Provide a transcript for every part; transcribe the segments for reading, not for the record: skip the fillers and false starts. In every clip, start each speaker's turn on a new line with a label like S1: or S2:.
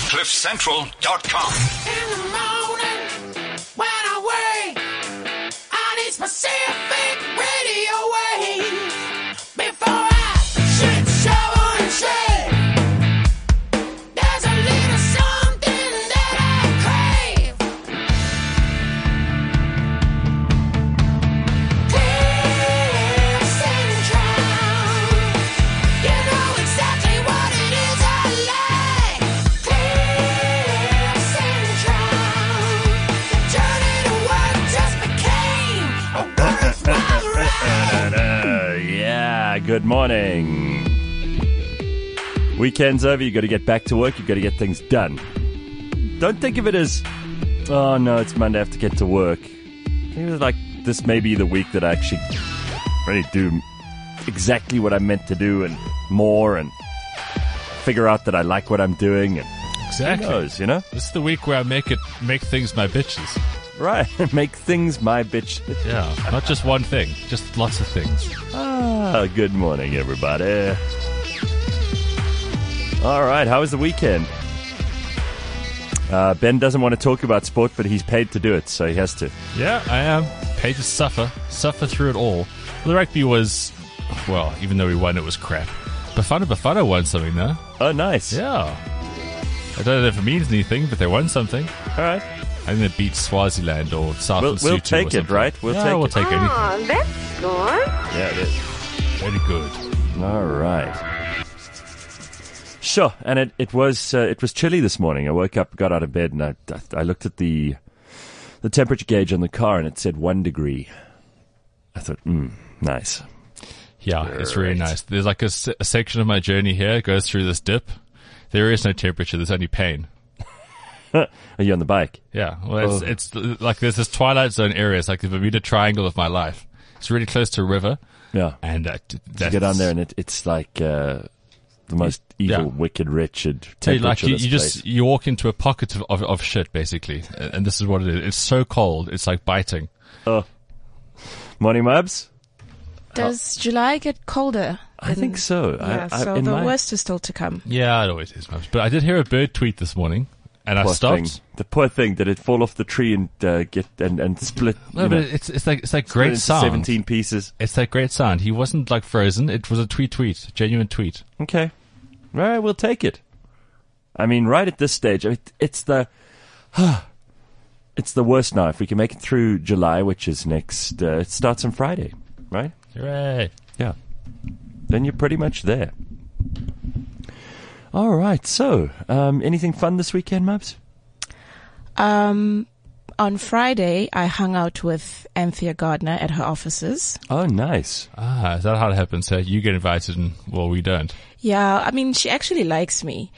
S1: CliffCentral.com.
S2: In the morning, when I wake, I need specific radio waves. Before I shit, shovel, and shake, there's a little something that I crave. Cliff Central, you know exactly what it is I like. Cliff Central, the journey to work just became a worthwhile ride.
S3: Yeah, good morning. Weekend's over, you got to get back to work, you got to get things done. Don't think of it as, oh no, it's Monday, I have to get to work. Think of it like this may be the week that I actually really do exactly what I'm meant to do and more, and figure out that I like what I'm doing, and
S4: Exactly.
S3: who knows, you know?
S4: This is the week where I make things my bitches.
S3: Right, make things my bitch.
S4: Yeah, not just one thing, just lots of things.
S3: Good morning, everybody. All right, how was the weekend? Ben doesn't want to talk about sport, but he's paid to do it, so he has to.
S4: Yeah, I am paid to suffer through it all. The rugby was, well, even though we won, it was crap. Bafana won something though.
S3: Oh, nice.
S4: Yeah. I don't know if it means anything, but they won something.
S3: All right.
S4: I think they beat Swaziland or South
S3: We'll
S4: Lesotho
S3: take
S4: or
S3: it,
S4: something.
S3: right? We'll
S4: We'll
S3: take
S4: take anything.
S5: Oh, that's good.
S3: Yeah, it is.
S4: Very good.
S3: All right. Sure, and it was chilly this morning. I woke up, got out of bed, and I looked at the temperature gauge on the car, and it said 1 degree. I thought, nice.
S4: Yeah, it's really
S3: Great.
S4: nice. There's like a section of my journey here. It goes through this dip. There is no temperature. There's only pain.
S3: Are you on the bike?
S4: Yeah. Well, it's like there's this twilight zone area. It's like the Bermuda Triangle of my life. It's really close to a river.
S3: Yeah.
S4: And
S3: You get on there, and it's like the most evil,
S4: Yeah.
S3: wicked, wretched
S4: Hey, like
S3: temperature.
S4: you walk into a pocket of shit basically, and this is what it is. It's so cold, it's like biting.
S3: Oh. Morning, Mubs.
S6: Does July get colder?
S3: I think so.
S6: Yeah, so
S3: in
S6: the
S3: my-
S6: worst is still to come.
S4: Yeah, it always is, Mubs. But I did hear a bird tweet this morning, and I
S3: Poor
S4: stopped.
S3: thing. The poor thing. Did it fall off the tree and get and split?
S4: No,
S3: you
S4: but
S3: know,
S4: it's like
S3: split
S4: great
S3: into
S4: sound.
S3: 17 pieces.
S4: It's that great sound. He wasn't like frozen. It was a tweet, genuine tweet.
S3: Okay. All right, we'll take it. I mean, right at this stage, it's the worst now. If we can make it through July, which is next, it starts on Friday, right?
S4: Hooray!
S3: Yeah. Then you're pretty much there. All right. So, anything fun this weekend, Mubs?
S6: On Friday, I hung out with Anthea Gardner at her offices.
S3: Oh, nice.
S4: Ah, is that how it happens? So you get invited and, well, we don't.
S6: Yeah, I mean, she actually likes me.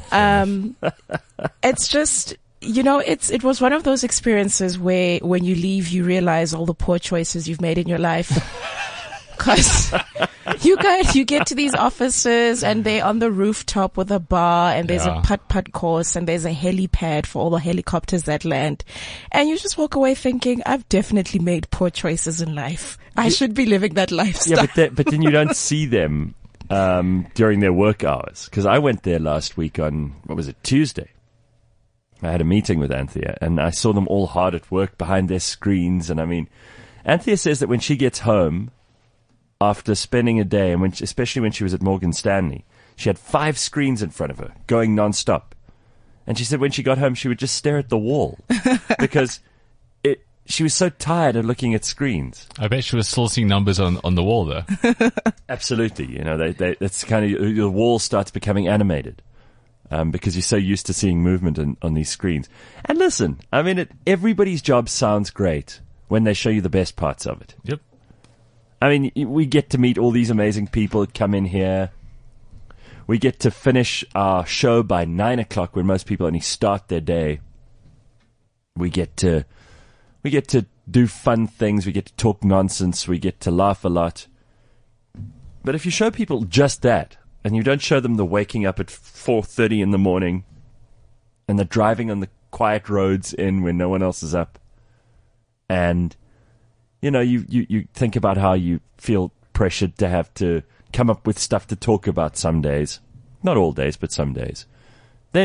S6: It's just, you know, it was one of those experiences where when you leave, you realize all the poor choices you've made in your life. Because you get to these offices and they're on the rooftop with a bar and there's
S4: Yeah.
S6: a putt-putt course and there's a helipad for all the helicopters that land. And you just walk away thinking, I've definitely made poor choices in life. I should be living that lifestyle.
S3: Yeah, but then you don't see them during their work hours. Because I went there last week on, what was it, Tuesday. I had a meeting with Anthea, and I saw them all hard at work behind their screens. And I mean, Anthea says that when she gets home after spending a day, and especially when she was at Morgan Stanley, she had 5 screens in front of her going nonstop. And she said when she got home, she would just stare at the wall because she was so tired of looking at screens.
S4: I bet she was still seeing numbers on the wall though.
S3: Absolutely. You know, that's kind of, the wall starts becoming animated. Because you're so used to seeing movement on these screens. And listen, I mean, everybody's job sounds great when they show you the best parts of it.
S4: Yep.
S3: I mean, we get to meet all these amazing people that come in here. We get to finish our show by 9 o'clock when most people only start their day. We get to do fun things. We get to talk nonsense. We get to laugh a lot. But if you show people just that, and you don't show them the waking up at 4:30 in the morning, and the driving on the quiet roads in when no one else is up, and you know, you think about how you feel pressured to have to come up with stuff to talk about some days, not all days, but some days, then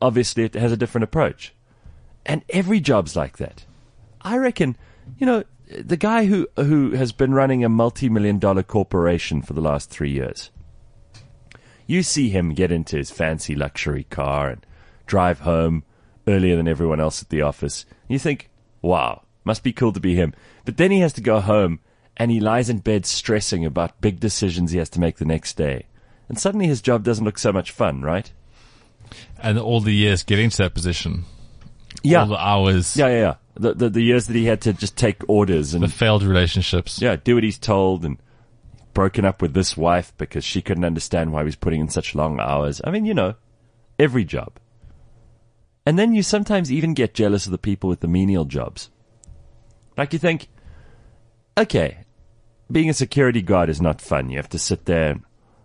S3: obviously it has a different approach. And every job's like that. I reckon, the guy who has been running a multi-million-dollar corporation for the last 3 years, you see him get into his fancy luxury car and drive home earlier than everyone else at the office. You think, wow, must be cool to be him. But then he has to go home and he lies in bed stressing about big decisions he has to make the next day. And suddenly his job doesn't look so much fun, right?
S4: And all the years getting to that position.
S3: Yeah.
S4: All the hours.
S3: Yeah. The years that he had to just take orders and
S4: The failed relationships.
S3: yeah, do what he's told, and broken up with this wife because she couldn't understand why he was putting in such long hours. I mean, every job. And then you sometimes even get jealous of the people with the menial jobs. Like you think, okay, being a security guard is not fun. You have to sit there and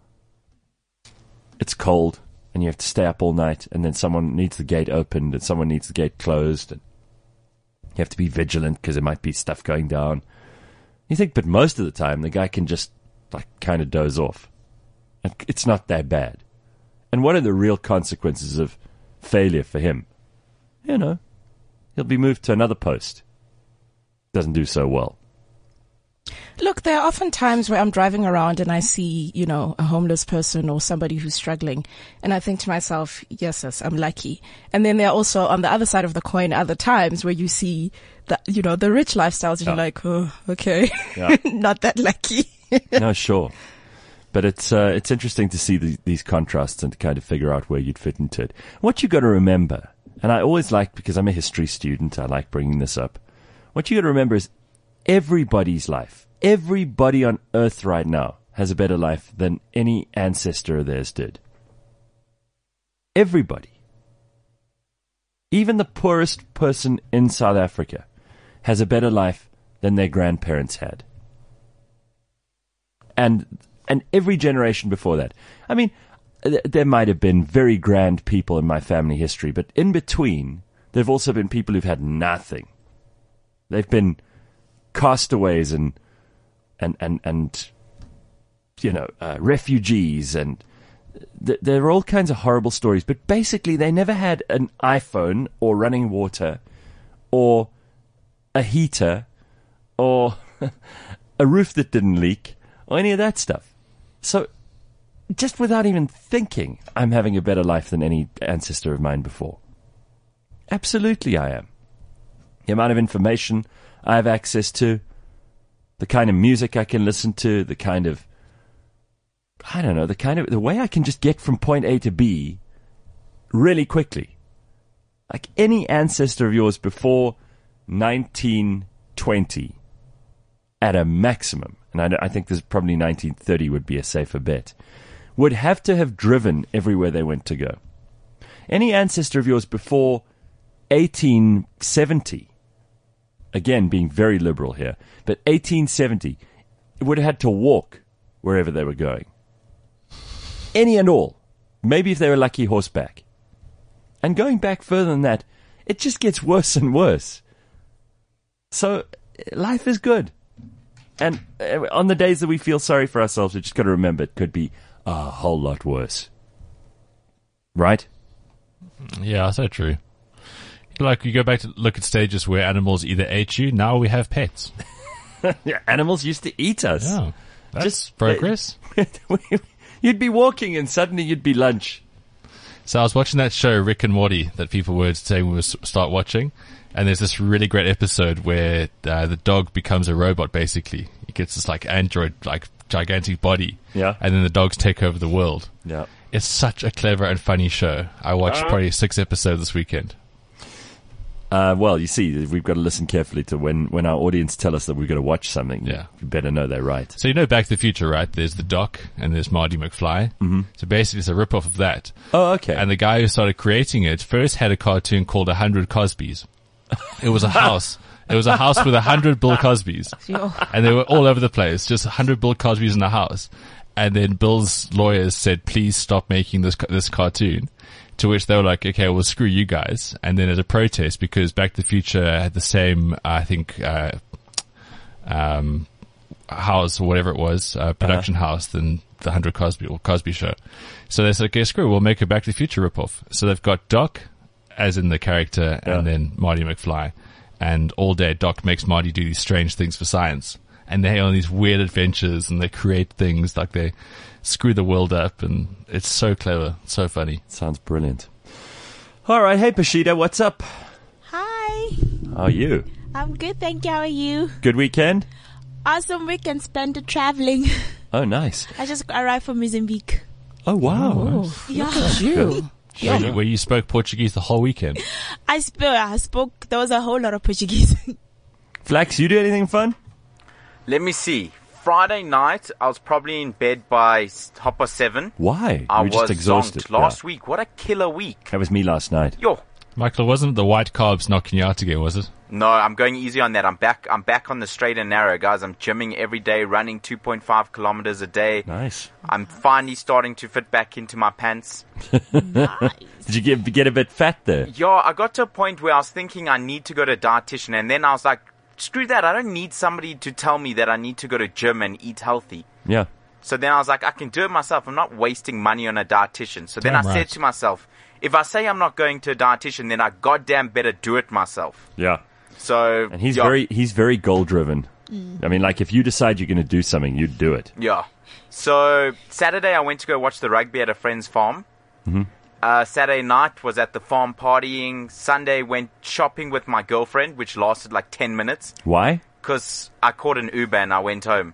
S3: it's cold and you have to stay up all night, and then someone needs the gate opened and someone needs the gate closed, and you have to be vigilant because there might be stuff going down. You think, but most of the time the guy can just kind of doze off. It's not that bad. And what are the real consequences of failure for him? He'll be moved to another post. Doesn't do so well.
S6: Look, there are often times where I'm driving around and I see, a homeless person or somebody who's struggling. And I think to myself, yes, I'm lucky. And then there are also, on the other side of the coin, other times where you see the rich lifestyles and you're like, oh, okay,
S3: Yeah.
S6: not that lucky.
S3: No, sure. But it's interesting to see these contrasts and to kind of figure out where you'd fit into it. What you got to remember, and I always like, because I'm a history student, I like bringing this up. What you got to remember is everybody's life, everybody on earth right now has a better life than any ancestor of theirs did. Everybody. Even the poorest person in South Africa has a better life than their grandparents had. And every generation before that. I mean, there might have been very grand people in my family history, but in between, there have also been people who've had nothing. They've been castaways and refugees, and there are all kinds of horrible stories. But basically, they never had an iPhone or running water or a heater or a roof that didn't leak or any of that stuff. So, just without even thinking, I'm having a better life than any ancestor of mine before. Absolutely, I am. The amount of information I have access to, the kind of music I can listen to, the way I can just get from point A to B really quickly. Like any ancestor of yours before 1920 at a maximum, and I think this probably 1930 would be a safer bet, would have to have driven everywhere they went to go. Any ancestor of yours before 1870, again being very liberal here, but 1870, would have had to walk wherever they were going. Any and all. Maybe if they were lucky, horseback. And going back further than that, it just gets worse and worse. So, life is good. And on the days that we feel sorry for ourselves, we just got to remember it could be a whole lot worse. Right?
S4: Yeah, so true. Like, you go back to look at stages where animals either ate you, now we have pets.
S3: Yeah, animals used to eat us.
S4: Yeah, that's
S3: Just
S4: progress.
S3: You'd be walking and suddenly you'd be lunch.
S4: So I was watching that show, Rick and Morty, that people were saying we would start watching. And there's this really great episode where the dog becomes a robot, basically. He gets this, android, gigantic body.
S3: Yeah.
S4: And then the dogs take over the world.
S3: Yeah.
S4: It's such a clever and funny show. I watched probably 6 episodes this weekend.
S3: Well, you see, we've got to listen carefully to when our audience tell us that we've got to watch something.
S4: Yeah.
S3: You better know they're right.
S4: So Back to the Future, right? There's the Doc and there's Marty McFly. Mm-hmm. So basically it's a rip-off of that.
S3: Oh, okay.
S4: And the guy who started creating it first had a cartoon called 100 Cosbys. It was a house. It was a house with 100 Bill Cosbys. And they were all over the place. Just 100 Bill Cosbys in the house. And then Bill's lawyers said, please stop making this cartoon. To which they were like, okay, well, screw you guys. And then as a protest, because Back to the Future had the same, I think, house or whatever it was, production house than the 100 Cosby Show. So they said, okay, screw, we'll make a Back to the Future ripoff. So they've got Doc, as in the character, and then Marty McFly. And all day, Doc makes Marty do these strange things for science. And they on these weird adventures, and they create things like they screw the world up, and it's so clever, so funny.
S3: Sounds brilliant. All right, hey Pashida, what's up?
S1: Hi.
S3: How are you?
S1: I'm good, thank you. How are you?
S3: Good weekend?
S1: Awesome weekend spent traveling.
S3: Oh, nice.
S1: I just arrived from Mozambique.
S3: Oh, wow.
S6: Oh,
S1: Yeah.
S6: look at you.
S4: Where you spoke Portuguese the whole weekend.
S1: I spoke, there was a whole lot of Portuguese.
S3: Flax, you do anything fun?
S7: Let me see. Friday night, I was probably in bed by 7:30.
S3: Why?
S7: I
S3: You were just
S7: was
S3: exhausted.
S7: zonked. Last week, what a killer week.
S3: That was me last night.
S7: Yo.
S4: Michael, it wasn't the white carbs knocking you out again, was it?
S7: No, I'm going easy on that. I'm back on the straight and narrow, guys. I'm gymming every day, running 2.5 kilometers a day.
S3: Nice.
S7: I'm finally starting to fit back into my pants.
S1: Nice.
S3: Did you get a bit fat there?
S7: Yo, I got to a point where I was thinking I need to go to a dietitian, and then I was like, screw that. I don't need somebody to tell me that I need to go to gym and eat healthy.
S3: Yeah.
S7: So then I was like, I can do it myself. I'm not wasting money on a dietitian. So then I
S4: Damn
S7: said
S4: right.
S7: to myself, if I say I'm not going to a dietitian, then I goddamn better do it myself.
S3: Yeah.
S7: So
S3: And he's
S7: yeah,
S3: very goal driven. I mean, like if you decide you're going to do something, you do it.
S7: Yeah. So Saturday I went to go watch the rugby at a friend's farm. Saturday night was at the farm partying. Sunday went shopping with my girlfriend, which lasted like 10 minutes
S3: Why?
S7: because I caught an Uber and I went home.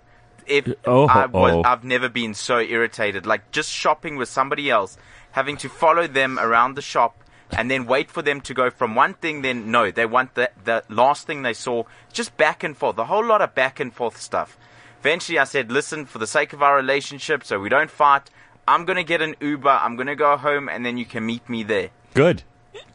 S3: Oh.
S7: I've never been so irritated. Like just shopping with somebody else, having to follow them around the shop and then wait for them to go from one thing, then no, they want the last thing they saw. Just back and forth, a whole lot of back and forth stuff. Eventually I said, listen, for the sake of our relationship, so we don't fight, I'm going to get an Uber, I'm going to go home, and then you can meet me there.
S3: Good.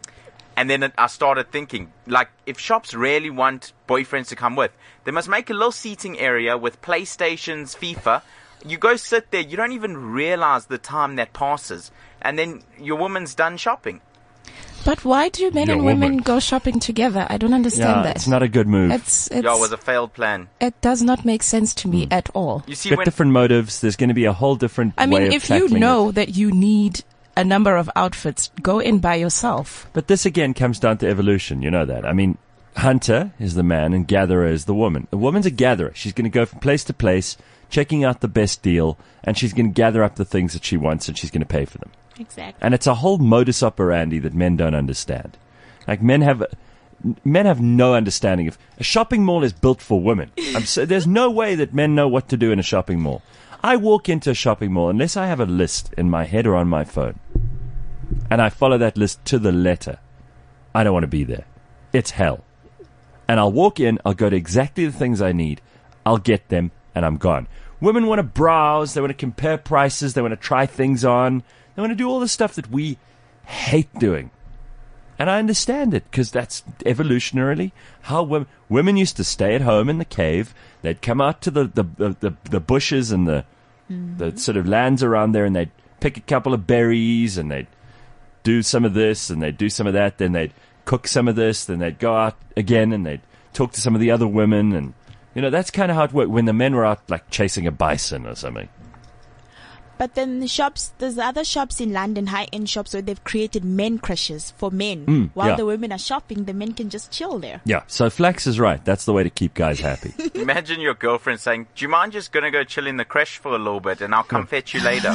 S7: And then I started thinking, like, if shops really want boyfriends to come with, they must make a little seating area with PlayStations, FIFA. You go sit there, you don't even realize the time that passes. And then your woman's done shopping.
S6: But why do men
S4: Your
S6: and women
S4: woman.
S6: go shopping together? I don't understand
S3: Yeah,
S6: that.
S3: it's not a good move.
S7: Yeah, it was a failed plan.
S6: It does not make sense to me at all.
S7: You see,
S3: Got
S7: when
S3: different motives. There's going to be a whole different
S6: I
S3: way
S6: mean,
S3: of
S6: if you
S3: tackling
S6: know
S3: it.
S6: that you need a number of outfits, go in by yourself.
S3: But this again comes down to evolution. You know that. I mean, hunter is the man and gatherer is the woman. The woman's a gatherer. She's going to go from place to place, checking out the best deal, and she's going to gather up the things that she wants and she's going to pay for them.
S1: Exactly.
S3: And it's a whole modus operandi that men don't understand. Like men have no understanding of a shopping mall is built for women. There's no way that men know what to do in a shopping mall. I walk into a shopping mall unless I have a list in my head or on my phone, and I follow that list to the letter. I don't want to be there. It's hell. And I'll walk in. I'll go to exactly the things I need. I'll get them, and I'm gone. Women want to browse. They want to compare prices. They want to try things on. They want to do all the stuff that we hate doing. And I understand it, because that's evolutionarily how women used to stay at home in the cave. They'd come out to the bushes and the sort of lands around there, and they'd pick a couple of berries, and they'd do some of this, and they'd do some of that. Then they'd cook some of this. Then they'd go out again, and they'd talk to some of the other women. And, you know, that's kind of how it worked when the men were out, like, chasing a bison or something.
S1: But then there's other shops in London, high-end shops, where they've created men crushes for men. While
S3: yeah.
S1: the women are shopping, the men can just chill there.
S3: Yeah, so Flax is right. That's the way to keep guys happy.
S7: imagine your girlfriend saying, do you mind just going to go chill in the creche for a little bit and I'll come fetch you later?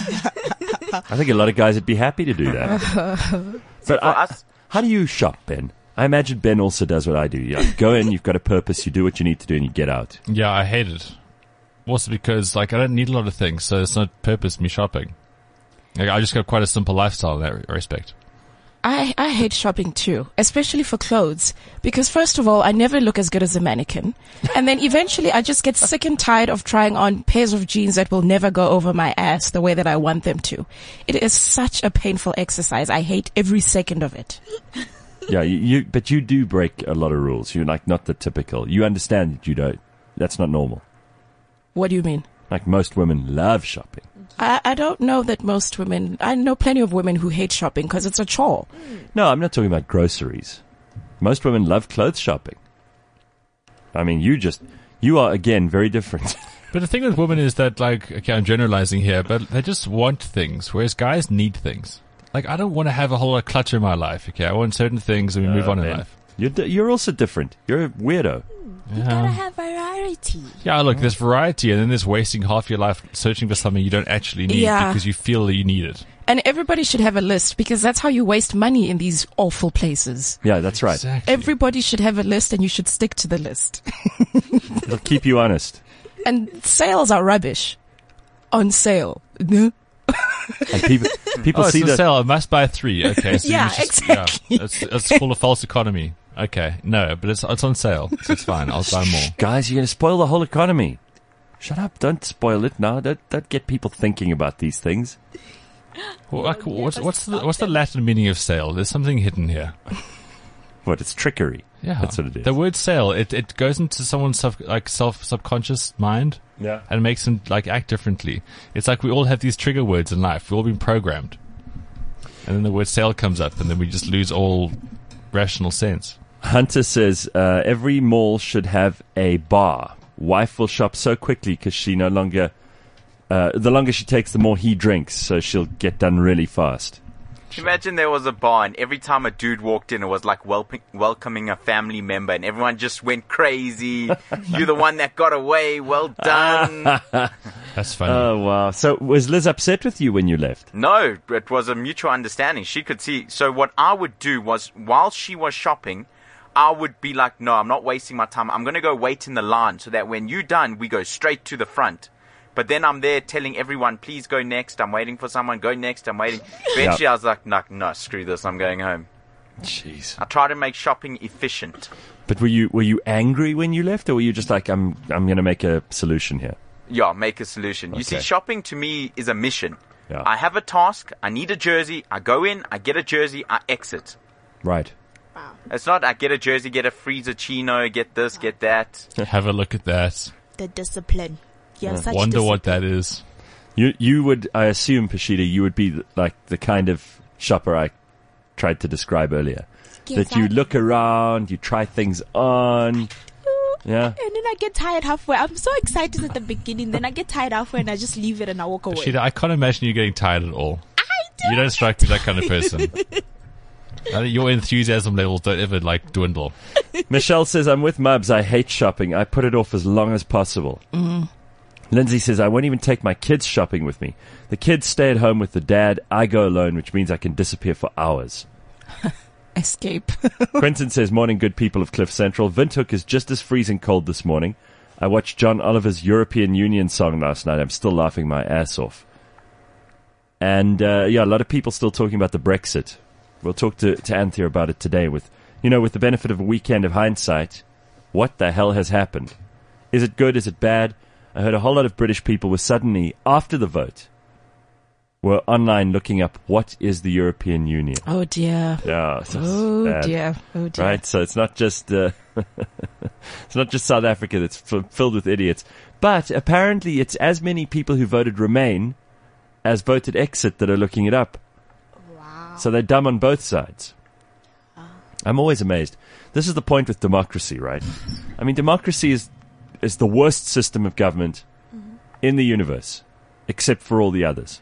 S3: I think a lot of guys would be happy to do that. But
S7: For us,
S3: how do you shop, Ben? I imagine Ben also does what I do. You go in, you've got a purpose, you do what you need to do, and you get out.
S4: Yeah, I hate it. Also because, like, I don't need a lot of things, so it's not purpose me shopping. Like, I just got quite a simple lifestyle in that respect.
S6: I hate shopping too, especially for clothes, because first of all, I never look as good as a mannequin. And then eventually I just get sick and tired of trying on pairs of jeans that will never go over my ass the way that I want them to. It is such a painful exercise. I hate every second of it.
S3: Yeah, but you do break a lot of rules. You're like not the typical. You understand that you don't. That's not normal.
S6: What do you mean?
S3: Like most women love shopping.
S6: I don't know that most women, I know plenty of women who hate shopping because it's a chore.
S3: No, I'm not talking about groceries. Most women love clothes shopping. I mean, you are, again, very different.
S4: But the thing with women is that, like, okay, I'm generalizing here, but they just want things, whereas guys need things. Like, I don't want to have a whole lot of clutter in my life, okay? I want certain things and we move on in
S3: man.
S4: life.
S3: You're also different. You're a weirdo.
S1: You gotta have variety.
S4: Yeah, look, there's variety, and then there's wasting half your life searching for something you don't actually need because you feel that you need it.
S6: And everybody should have a list, because that's how you waste money in these awful places.
S3: Yeah, that's right.
S4: Exactly.
S6: Everybody should have a list, and you should stick to the list.
S3: It'll keep you honest.
S6: And sales are rubbish. On sale. No.
S3: And people
S4: It's
S3: see
S4: on
S3: that.
S4: sale. I must buy 3. Okay, so
S6: Yeah,
S4: you just,
S6: exactly.
S4: Yeah, it's called a false economy. Okay, no, but it's on sale, so it's fine. I'll buy more.
S3: Guys, you're going to spoil the whole economy. Shut up. Don't spoil it now. Don't get people thinking about these things.
S4: Well, like, what's the Latin meaning of sale? There's something hidden here.
S3: What? It's trickery.
S4: Yeah,
S3: That's what it is.
S4: The word sale, it goes into someone's subconscious mind
S3: Yeah.
S4: and makes them like act differently. It's like we all have these trigger words in life. We've all been programmed, and then the word sale comes up, and then we just lose all rational sense.
S3: Hunter says every mall should have a bar. Wife will shop so quickly because she no longer. The longer she takes, the more he drinks, so she'll get done really fast.
S7: Imagine there was a bar and every time a dude walked in, it was like welcoming a family member and everyone just went crazy. You're the one that got away. Well done.
S4: That's funny.
S3: Oh, wow. So was Liz upset with you when you left?
S7: No, it was a mutual understanding. She could see. So what I would do was, while she was shopping, I would be like, no, I'm not wasting my time. I'm going to go wait in the line so that when you're done, we go straight to the front. But then I'm there telling everyone, please go next. I'm waiting for someone. Go next. I'm waiting. Eventually, I was like, no, screw this. I'm going home.
S3: Jeez.
S7: I try to make shopping efficient.
S3: But were you angry when you left, or were you just like, I'm going to make a solution here?
S7: Yeah, make a solution. You see,
S3: Okay.
S7: shopping to me is a mission.
S3: Yeah.
S7: I have a task. I need a jersey. I go in. I get a jersey. I exit.
S3: Right.
S7: It's not I get a jersey, get a freezer chino, get this, get that.
S4: Have a look at that.
S1: The discipline. Yeah, such
S4: Wonder
S1: discipline.
S4: what that is.
S3: You would, I assume, Pashida, you would be like the kind of shopper I tried to describe earlier.
S1: Yes,
S3: That you
S1: I-
S3: look around, you try things on. Yeah.
S1: And then I get tired halfway. I'm so excited at the beginning. Then I get tired halfway and I just leave it and I walk away.
S4: Sheila, I can't imagine you getting tired at all. You don't strike me as that kind of person. I think your enthusiasm levels don't ever like dwindle.
S3: Michelle says, I'm with Mubs. I hate shopping. I put it off as long as possible. Lindsay says, I won't even take my kids shopping with me. The kids stay at home with the dad. I go alone, which means I can disappear for hours.
S6: Escape.
S3: Quentin says, morning, good people of Cliff Central. Windhoek is just as freezing cold this morning. I watched John Oliver's European Union song last night. I'm still laughing my ass off. And, a lot of people still talking about the Brexit. We'll talk to Anthea about it today with the benefit of a weekend of hindsight. What the hell has happened? Is it good? Is it bad? I heard a whole lot of British people were suddenly, after the vote, were online looking up what is the European Union.
S6: Oh dear.
S3: Yeah. So it's
S6: Oh
S3: bad.
S6: dear. Oh dear.
S3: Right, so it's not just it's not just South Africa that's filled with idiots, but apparently it's as many people who voted Remain as voted Exit that are looking it up.
S1: Wow.
S3: So they're dumb on both sides. I'm always amazed. This is the point with democracy, right? I mean, democracy is the worst system of government in the universe, except for all the others.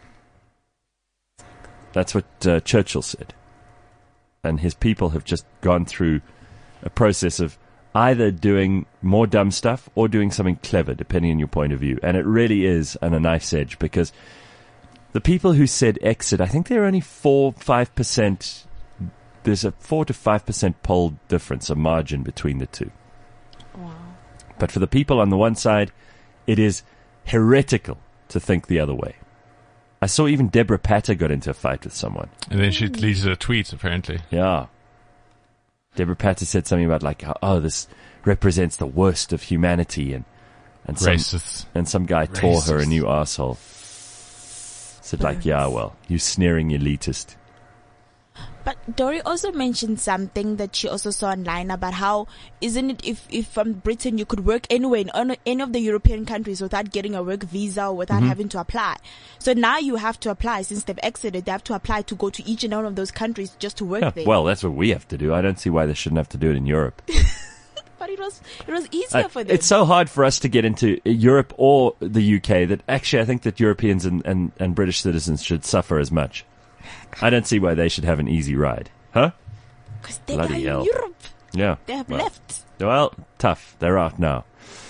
S3: That's what Churchill said. And his people have just gone through a process of either doing more dumb stuff or doing something clever, depending on your point of view. And it really is on a knife's edge, because the people who said exit, I think they're only 4-5%. There's a 4 to 5% poll difference, a margin between the two.
S1: Wow.
S3: But for the people on the one side, it is heretical to think the other way. I saw even Deborah Patter got into a fight with someone.
S4: And then she deleted a tweet, apparently.
S3: Yeah. Deborah Patter said something about like, oh, this represents the worst of humanity, and
S4: Racist.
S3: some guy tore her a
S4: Racist.
S3: new arsehole. Said like, yeah, well, you sneering elitist.
S1: But Dory also mentioned something that she also saw online about how, isn't it if from Britain you could work anywhere in any of the European countries without getting a work visa or without having to apply. So now you have to apply, since they've exited, they have to apply to go to each and one of those countries just to work
S3: Yeah,
S1: there.
S3: well, that's what we have to do. I don't see why they shouldn't have to do it in Europe.
S1: thought it was easier for them.
S3: It's so hard for us to get into Europe or the UK that actually I think that Europeans and British citizens should suffer as much. I don't see why they should have an easy ride. Huh?
S1: Because they
S3: Bloody
S1: are in
S3: hell.
S1: Europe.
S3: Yeah.
S1: They have
S3: Well.
S1: left.
S3: Well, tough. They're out now.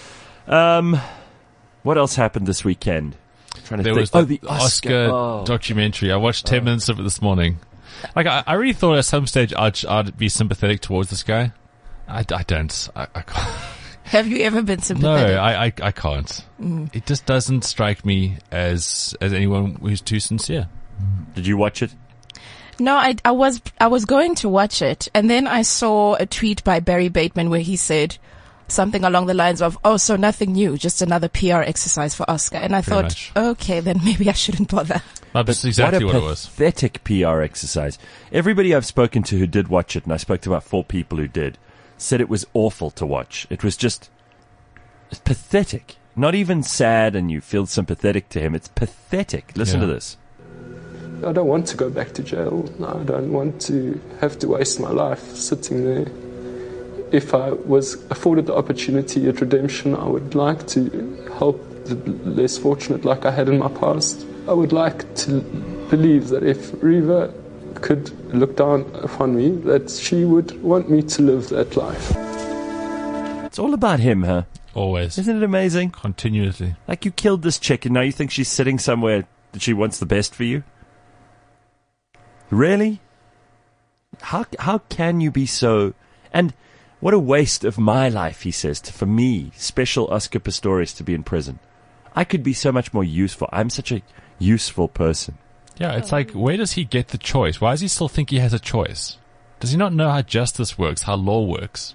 S3: What else happened this weekend? Trying to
S4: There
S3: think.
S4: was
S3: the
S4: Oscar documentary. I watched 10 minutes of it this morning. Like, I really thought at some stage I'd be sympathetic towards this guy. I don't. I can't.
S6: Have you ever been sympathetic?
S4: No, I can't. It just doesn't strike me as anyone who's too sincere.
S3: Did you watch it?
S6: No, I was going to watch it, and then I saw a tweet by Barry Bateman where he said something along the lines of, "Oh, so nothing new, just another PR exercise for Oscar." And I
S4: Pretty
S6: thought,
S4: much.
S6: okay, then maybe I shouldn't bother.
S4: That's exactly what it was.
S3: Pathetic PR exercise. Everybody I've spoken to who did watch it, and I spoke to about 4 people who did, said it was awful to watch. It was just pathetic. Not even sad and you feel sympathetic to him. It's pathetic. Listen
S4: Yeah.
S3: to this.
S8: I don't want to go back to jail. I don't want to have to waste my life sitting there. If I was afforded the opportunity at redemption, I would like to help the less fortunate like I had in my past. I would like to believe that if Reva could look down upon me, that she would want me to live that life.
S3: It's all about him, huh?
S4: Always.
S3: Isn't it amazing?
S4: Continuously.
S3: Like, you killed this chick and now you think she's sitting somewhere that she wants the best for you? Really? How can you be so... And what a waste of my life, he says, for me, special Oscar Pistorius, to be in prison. I could be so much more useful. I'm such a useful person.
S4: Yeah, it's like, where does he get the choice? Why does he still think he has a choice? Does he not know how justice works, how law works?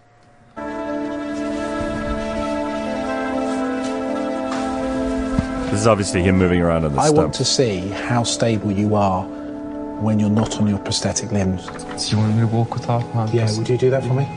S3: This is obviously him moving around on the
S9: I
S3: stump.
S9: want to see how stable you are when you're not on your prosthetic limbs.
S8: Do you want me to walk without my...
S9: Yeah, would you do that for me?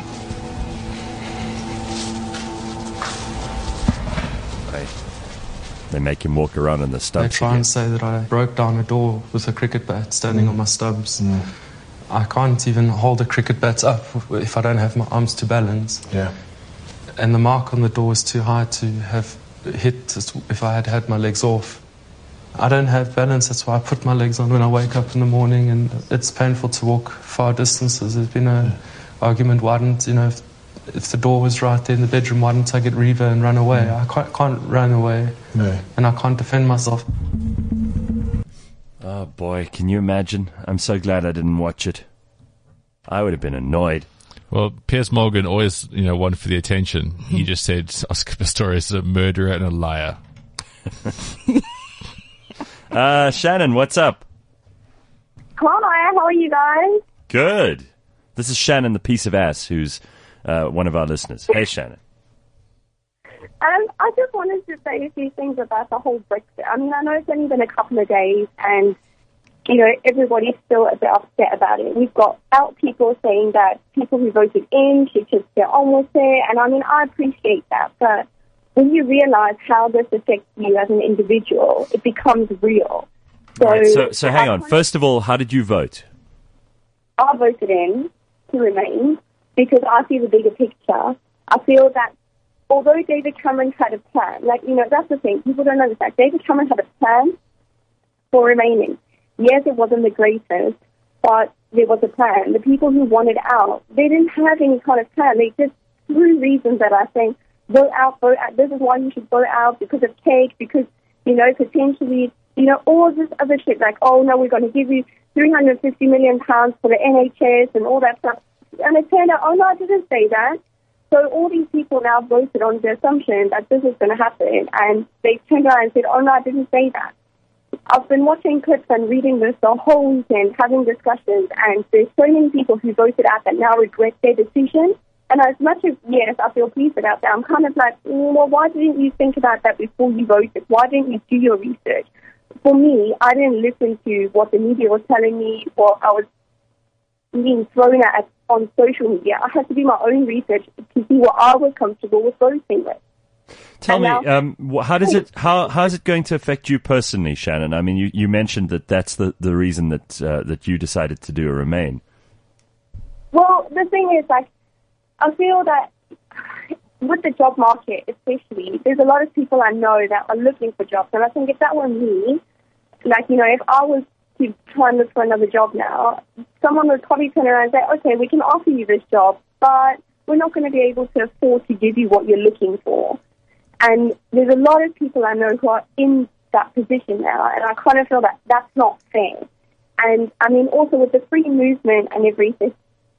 S3: They make him walk around on the
S8: They
S3: stumps
S8: try
S3: again.
S8: and say that I broke down a door with a cricket bat standing on my stubs. I can't even hold a cricket bat up if I don't have my arms to balance.
S9: Yeah.
S8: And the mark on the door is too high to have hit if I had had my legs off. I don't have balance, that's why I put my legs on when I wake up in the morning, and it's painful to walk far distances. There's been an argument, why didn't, if the door was right there in the bedroom, why didn't I get Reva and run away? I can't run away,
S9: No.
S8: and I can't defend myself.
S3: Oh boy, can you imagine? I'm so glad I didn't watch it. I would have been annoyed.
S4: Well, Piers Morgan always, won for the attention. He just said Oscar Pistorius is a murderer and a liar.
S3: Shannon, what's up?
S5: Hi, how are you guys?
S3: Good. This is Shannon, the piece of ass, who's one of our listeners. Hey, Shannon.
S5: I just wanted to say a few things about the whole Brexit. I mean, I know it's only been a couple of days and, everybody's still a bit upset about it. We've got out people saying that people who voted in should just get on with it. And, I mean, I appreciate that. But when you realize how this affects you as an individual, it becomes real.
S3: So hang on. First of all, how did you vote?
S5: I voted in to remain because I see the bigger picture. I feel that although David Cameron had a plan, that's the thing, people don't understand. David Cameron had a plan for remaining. Yes, it wasn't the greatest, but there was a plan. The people who wanted out, they didn't have any kind of plan. They just threw reasons that are saying, vote out, this is why you should vote out, because of cake, because, potentially, all this other shit, like, oh, no, we're going to give you £350 million for the NHS and all that stuff. And it turned out, oh, no, I didn't say that. So all these people now voted on the assumption that this is going to happen, and they turned around and said, oh, no, I didn't say that. I've been watching clips and reading this the whole weekend, having discussions, and there's so many people who voted out that now regret their decision. And as much as, yes, I feel pleased about that, I'm kind of like, well, why didn't you think about that before you voted? Why didn't you do your research? For me, I didn't listen to what the media was telling me, what I was being thrown at on social media. I had to do my own research to see what I was comfortable with voting with.
S3: Tell me, how is it going to affect you personally, Shannon? I mean, you mentioned that that's the reason that you decided to do a Remain.
S5: Well, the thing is, I feel that with the job market especially, there's a lot of people I know that are looking for jobs. And I think if that were me, like, you know, if I was to try and look for another job now, someone would probably turn around and say, okay, we can offer you this job, but we're not going to be able to afford to give you what you're looking for. And there's a lot of people I know who are in that position now, and I kind of feel that that's not fair. And, I mean, also with the free movement and everything,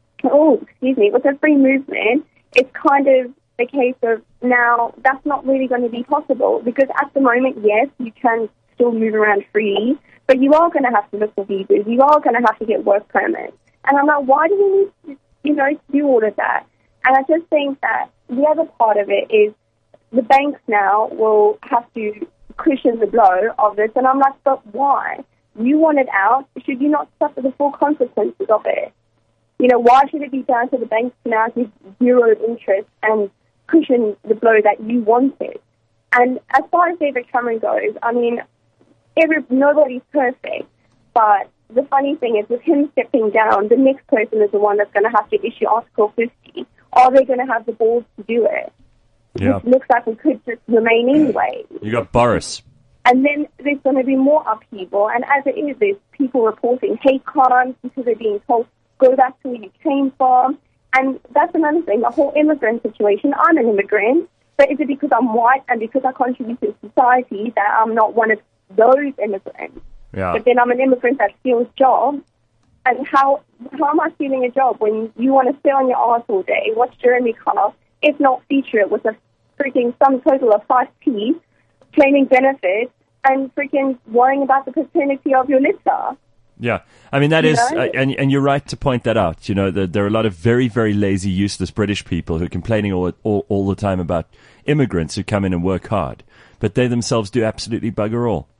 S5: with the free movement, it's kind of a case of now that's not really going to be possible, because at the moment, yes, you can still move around freely, but you are going to have to look for visas. You are going to have to get work permits. And I'm like, why do we need to, you know, do all of that? And I just think that the other part of it is the banks now will have to cushion the blow of this. And I'm like, but why? You want it out. Should you not suffer the full consequences of it? You know, why should it be down to the banks to now give zero interest and cushion the blow that you wanted? And as far as David Cameron goes, I mean, nobody's perfect, but the funny thing is, with him stepping down, the next person is the one that's going to have to issue Article 50. Are they going to have the balls to do it?
S3: Yeah.
S5: It looks like we could just remain anyway.
S3: You got Boris.
S5: And then there's going to be more upheaval. And as it is, there's people reporting hate crimes because they're being told, go back to where you came from. And that's another thing, the whole immigrant situation. I'm an immigrant, but is it because I'm white and because I contribute to society that I'm not one of those immigrants?
S3: Yeah.
S5: But then I'm an immigrant that steals jobs. And how am I stealing a job when you want to sit on your ass all day, watch Jeremy Kyle, if not feature it with a freaking sum total of 5p, claiming benefits, and freaking worrying about the paternity of your litter?
S3: Yeah, I mean, that is, and you're right to point that out. You know, there are a lot of very, very lazy, useless British people who are complaining all the time about immigrants who come in and work hard, but they themselves do absolutely bugger all.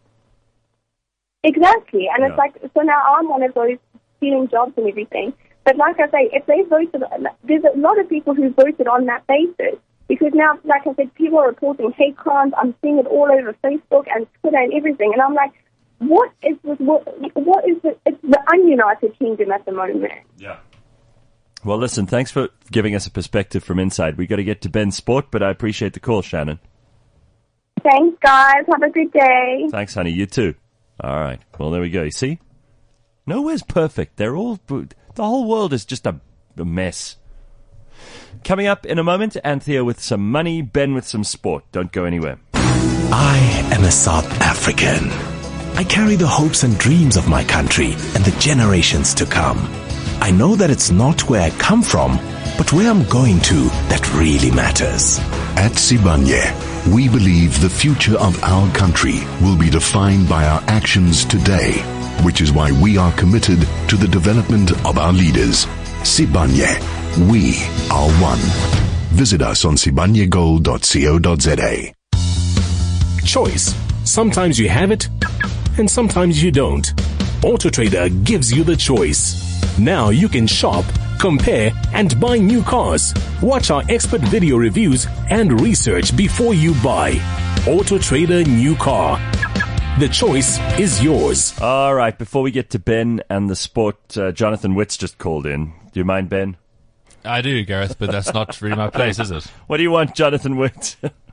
S5: Exactly, and it's like, so now I'm one of those stealing jobs and everything. But like I say, if they voted, there's a lot of people who voted on that basis. Because now, like I said, people are reporting hate crimes. I'm seeing it all over Facebook and Twitter and everything. And I'm like, what is this? What is it? It's the ununited kingdom at the moment.
S3: Yeah. Well, listen, thanks for giving us a perspective from inside. We got to get to Ben's sport, but I appreciate the call, Shannon.
S5: Thanks, guys. Have a good day.
S3: Thanks, honey. You too. All right. Well, there we go. You see? Nowhere's perfect. The whole world is just a mess. Coming up in a moment, Anthea with some money, Ben with some sport. Don't go anywhere.
S10: I am a South African. I carry the hopes and dreams of my country and the generations to come. I know that it's not where I come from, but where I'm going to that really matters.
S11: At Sibanye, we believe the future of our country will be defined by our actions today, which is why we are committed to the development of our leaders. Sibanye, we are one. Visit us on sibanyegold.co.za.
S12: Choice. Sometimes you have it, and sometimes you don't. AutoTrader gives you the choice. Now you can shop, compare, and buy new cars. Watch our expert video reviews and research before you buy. AutoTrader New Car. The choice is yours.
S3: All right, before we get to Ben and the sport, Jonathan Witts just called in. Do you mind, Ben?
S4: I do, Gareth, but that's not really my place, is it?
S3: What do you want, Jonathan Witts?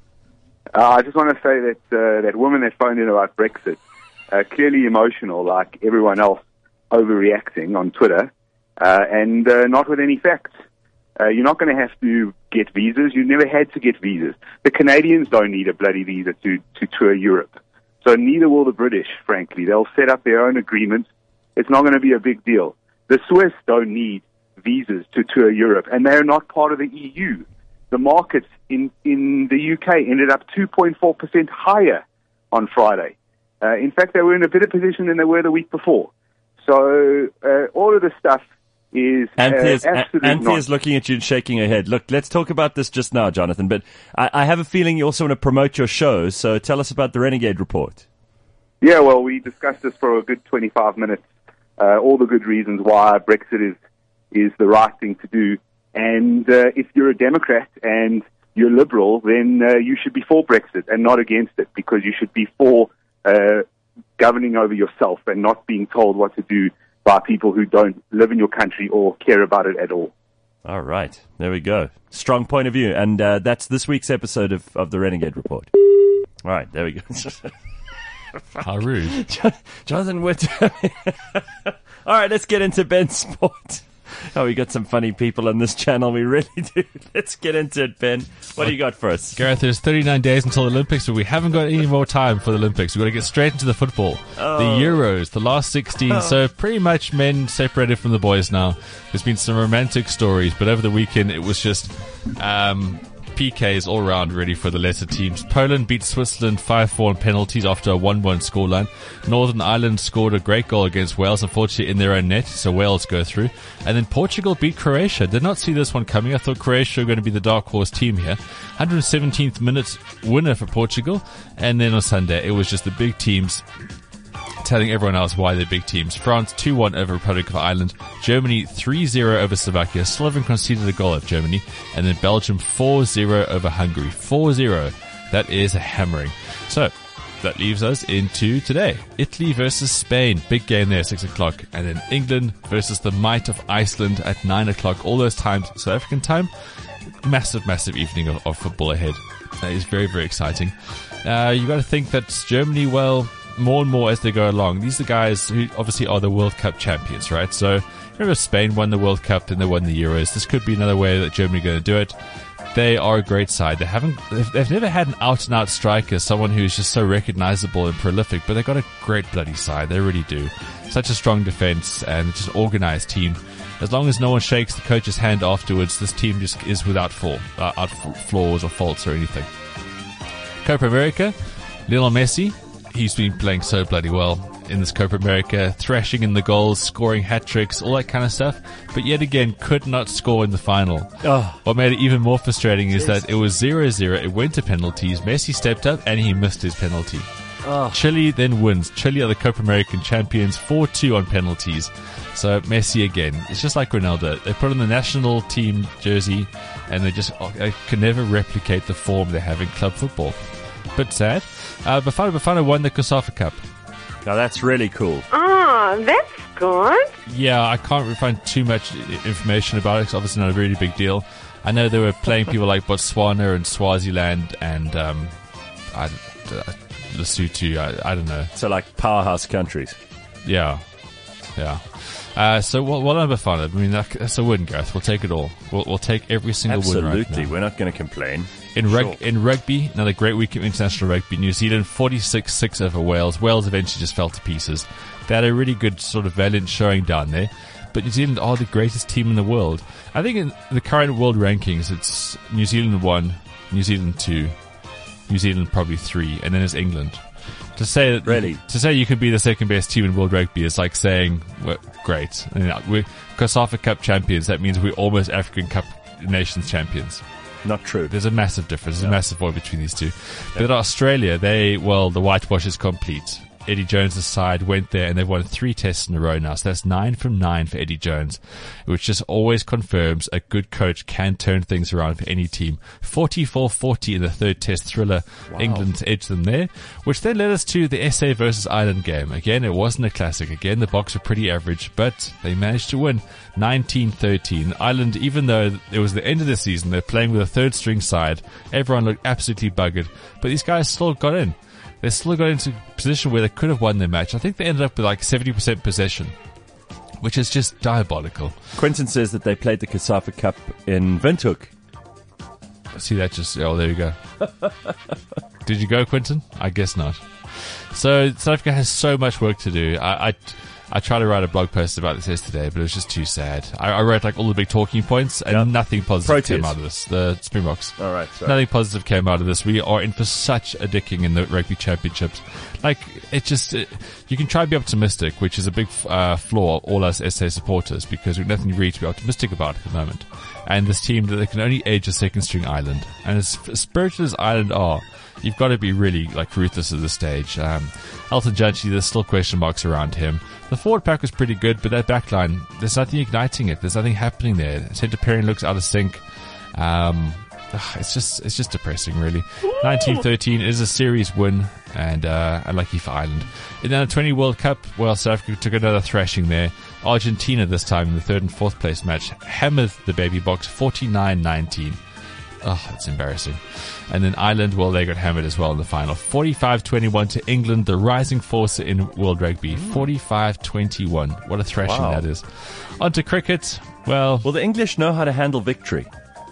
S13: I just want to say that that woman that phoned in about Brexit, clearly emotional, like everyone else, overreacting on Twitter, and not with any facts. You're not going to have to get visas. You never had to get visas. The Canadians don't need a bloody visa to tour Europe. So neither will the British, frankly. They'll set up their own agreements. It's not going to be a big deal. The Swiss don't need visas to tour Europe, and they're not part of the EU. The markets in the UK ended up 2.4% higher on Friday. In fact, they were in a better position than they were the week before. So all of this stuff is
S3: Anthea's looking at you and shaking her head. Look, let's talk about this just now, Jonathan, but I have a feeling you also want to promote your shows, so tell us about the Renegade Report.
S13: Yeah, well, we discussed this for a good 25 minutes, all the good reasons why Brexit is the right thing to do. And if you're a Democrat and you're liberal, then you should be for Brexit and not against it, because you should be for governing over yourself and not being told what to do by people who don't live in your country or care about it at all.
S3: All right. There we go. Strong point of view. And that's this week's episode of the Renegade Report. All right. There we go.
S4: How rude.
S3: Jonathan Witt. All right. Let's get into Ben's Sport. Oh, we got some funny people on this channel. We really do. Let's get into it, Ben. What do you got for us?
S4: Gareth, there's 39 days until the Olympics, but we haven't got any more time for the Olympics. We've got to get straight into the football.
S3: Oh.
S4: The Euros, the last 16. So pretty much men separated from the boys now. There's been some romantic stories, but over the weekend it was just PKs all round ready for the lesser teams. Poland beat Switzerland 5-4 on penalties after a 1-1 scoreline. Northern Ireland scored a great goal against Wales, unfortunately in their own net, so Wales go through. And then Portugal beat Croatia. Did not see this one coming. I thought Croatia were going to be the dark horse team here. 117th minute winner for Portugal. And then on Sunday, it was just the big teams telling everyone else why they're big teams. France 2-1 over Republic of Ireland. Germany 3-0 over Slovakia. Still haven't conceded a goal of Germany. And then Belgium 4-0 over Hungary. 4-0. That is a hammering. So that leaves us into today. Italy versus Spain. Big game there, 6 o'clock. And then England versus the might of Iceland at 9 o'clock. All those times, South African time. Massive, massive evening of football ahead. That is very, very exciting. You got to think that Germany, well, more and more as they go along. These are the guys who obviously are the World Cup champions, right? So remember Spain won the World Cup, then they won the Euros. This could be another way that Germany are going to do it. They are a great side. They've never had an out-and-out striker, someone who's just so recognizable and prolific, but they've got a great bloody side. They really do. Such a strong defense and just an organized team. As long as no one shakes the coach's hand afterwards, this team just is without flaws or faults or anything. Copa America, Lionel Messi. He's been playing so bloody well in this Copa America, thrashing in the goals, scoring hat-tricks, all that kind of stuff, but yet again could not score in the final.
S3: Oh.
S4: What made it even more frustrating is that it was 0-0, it went to penalties, Messi stepped up and he missed his penalty.
S3: Oh.
S4: Chile then wins. Chile are the Copa American champions, 4-2 on penalties. So Messi again, it's just like Ronaldo. They put on the national team jersey and they can never replicate the form they have in club football. But sad. Bafana won the COSAFA Cup.
S3: Oh, that's really cool.
S14: Oh, that's good.
S4: Yeah, I can't really find too much information about it. It's obviously not a really big deal. I know they were playing people like Botswana and Swaziland and Lesotho. I don't know.
S3: So like powerhouse countries.
S4: Yeah. So well done, Bafana. I mean, that's a win, Gareth. We'll take it all. We'll take every single win right now.
S3: Absolutely. We're not going to complain.
S4: In rugby, another great week of international rugby. New Zealand 46-6 over Wales. Wales eventually just fell to pieces. They had a really good sort of valiant showing down there. But New Zealand are the greatest team in the world. I think in the current world rankings, it's New Zealand 1, New Zealand 2, New Zealand probably 3, and then it's England. To say you could be the second best team in world rugby is like saying, well, great. We're COSAFA Cup champions. That means we're almost African Cup Nations champions.
S3: Not true.
S4: There's a massive difference. There's a massive void between these two. But Australia, the whitewash is complete. Eddie Jones' side went there and they've won 3 tests in a row now. So that's 9 from 9 for Eddie Jones, which just always confirms a good coach can turn things around for any team. 44-40 in the third test thriller. Wow. England edged them there, which then led us to the SA versus Ireland game. Again, it wasn't a classic. Again, the Boks were pretty average, but they managed to win 19-13. Ireland, even though it was the end of the season, they're playing with a third string side. Everyone looked absolutely buggered, but these guys still got in. They still got into a position where they could have won their match. I think they ended up with like 70% possession, which is just diabolical.
S3: Quentin says that they played the COSAFA Cup in Windhoek.
S4: See, that just... Oh, there you go. Did you go, Quentin? I guess not. So South Africa has so much work to do. I tried to write a blog post about this yesterday, but it was just too sad. I wrote like all the big talking points and nothing positive came out of this. The Springboks.
S3: All right. Sorry.
S4: Nothing positive came out of this. We are in for such a dicking in the rugby championships. Like, you can try to be optimistic, which is a big flaw of all us SA supporters, because we've nothing really to be optimistic about at the moment. And this team, that they can only edge a second string Ireland. And as spirited as Ireland are, you've got to be really like ruthless at this stage. Elton Judge, there's still question marks around him. The forward pack was pretty good, but that back line, there's nothing igniting it. There's nothing happening there. Centre pairing looks out of sync. it's just depressing, really. 1913 is a series win, and unlucky for Ireland. In the Under-20 World Cup, well, South Africa took another thrashing there. Argentina this time in the 3rd and 4th place match hammered the Baby Box 49-19. Oh, that's embarrassing. And then Ireland, well, they got hammered as well in the final. 45-21 to England, the rising force in World Rugby. 45-21. What a thrashing that is. On to cricket. Well,
S3: the English know how to handle victory.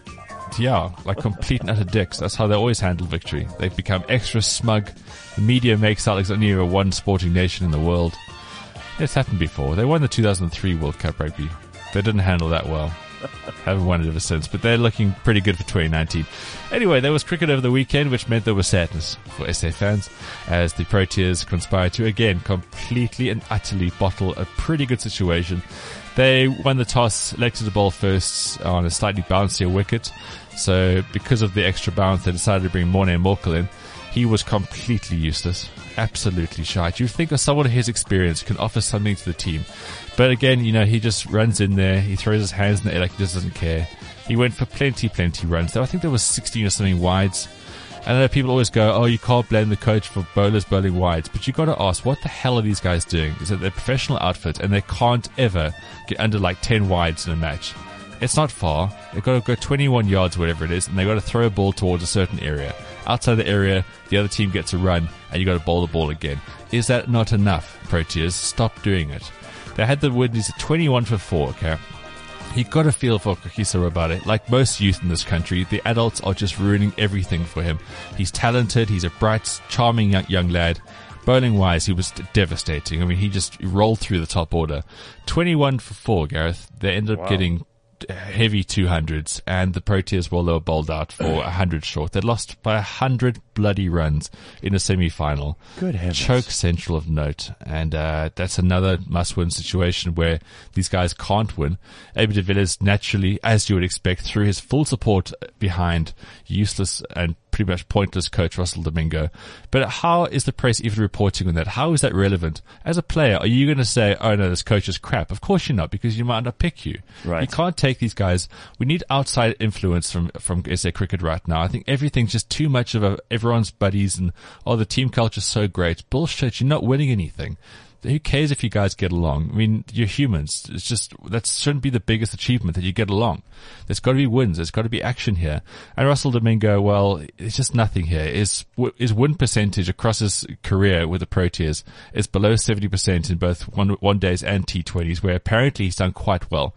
S4: Yeah, like complete and utter dicks. That's how they always handle victory. They've become extra smug. The media makes out like it's only a one sporting nation in the world. It's happened before. They won the 2003 World Cup Rugby. They didn't handle that well. Haven't won it ever since, but they're looking pretty good for 2019. Anyway, there was cricket over the weekend, which meant there was sadness for SA fans as the Proteas conspired to again completely and utterly bottle a pretty good situation. They won the toss, elected to bowl first on a slightly bouncier wicket. So because of the extra bounce, they decided to bring Morne Morkel in. He was completely useless. Absolutely shite. You'd think of someone of his experience can offer something to the team. But again, he just runs in there. He throws his hands in the air like he just doesn't care. He went for plenty runs. I think there was 16 or something wides. And I know people always go, oh, you can't blame the coach for bowlers bowling wides. But you got to ask, what the hell are these guys doing? Is that they're professional outfit and they can't ever get under like 10 wides in a match. It's not far. They've got to go 21 yards, whatever it is, and they've got to throw a ball towards a certain area. Outside the area, the other team gets a run, and you've got to bowl the ball again. Is that not enough, Proteas? Stop doing it. They had the Windies at 21 for 4, okay? You got to feel for Kagiso Rabada. Like most youth in this country, the adults are just ruining everything for him. He's talented, he's a bright, charming young lad. Bowling-wise, he was devastating. I mean, he just rolled through the top order. 21 for 4, Gareth. They ended up getting heavy 200s, and the Proteas, well, they were bowled out for 100 short. They lost by 100 bloody runs in a semi-final.
S3: Good heavens.
S4: Choke central of note, and that's another must-win situation where these guys can't win. AB de Villiers naturally, as you would expect, threw his full support behind useless and pretty much pointless coach Russell Domingo. But how is the press even reporting on that? How is that relevant? As a player, are you going to say, oh no, this coach is crap? Of course you're not, because you might not pick you.
S3: Right.
S4: You can't take these guys. We need outside influence from SA Cricket right now. I think everything's just too much of everyone's buddies and, oh, the team culture's so great. Bullshit. You're not winning anything. Who cares if you guys get along? I mean, you're humans. It's just, that shouldn't be the biggest achievement, that you get along. There's got to be wins. There's got to be action here. And Russell Domingo, well, it's just nothing here. His win percentage across his career with the Proteas is below 70% in both one days and T20s, where apparently he's done quite well.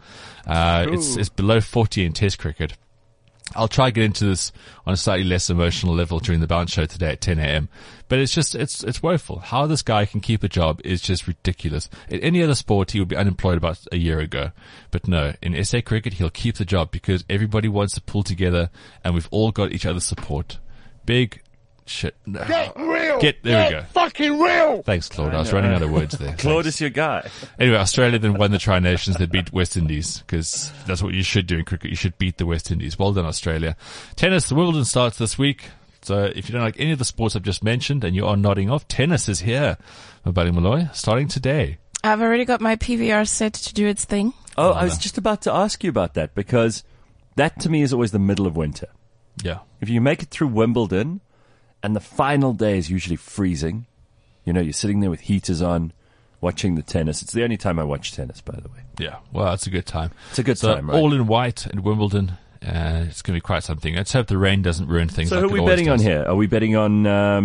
S4: It's below 40 in Test cricket. I'll try to get into this on a slightly less emotional level during the Bounce Show today at 10 a.m. But it's just, it's woeful. How this guy can keep a job is just ridiculous. In any other sport, he would be unemployed about a year ago. But no, in SA Cricket, he'll keep the job because everybody wants to pull together and we've all got each other's support. Big shit.
S2: Get real!
S4: There we go.
S2: Fucking real!
S4: Thanks, Claude. I was running out of words there.
S3: Claude is your guy.
S4: Anyway, Australia then won the Tri-Nations. They beat West Indies because that's what you should do in cricket. You should beat the West Indies. Well done, Australia. Tennis, the Wimbledon starts this week. So if you don't like any of the sports I've just mentioned and you are nodding off, tennis is here. Mabali Malloy, starting today.
S6: I've already got my PVR set to do its thing.
S3: Oh, I was just about to ask you about that because that to me is always the middle of winter.
S4: Yeah.
S3: If you make it through Wimbledon and the final day is usually freezing, you're sitting there with heaters on, watching the tennis. It's the only time I watch tennis, by the way.
S4: Yeah. Well, it's a good time.
S3: It's a good time, right?
S4: All in white in Wimbledon. It's going to be quite something. Let's hope the rain doesn't ruin things.
S3: So
S4: like
S3: who are we betting on here? Are we betting on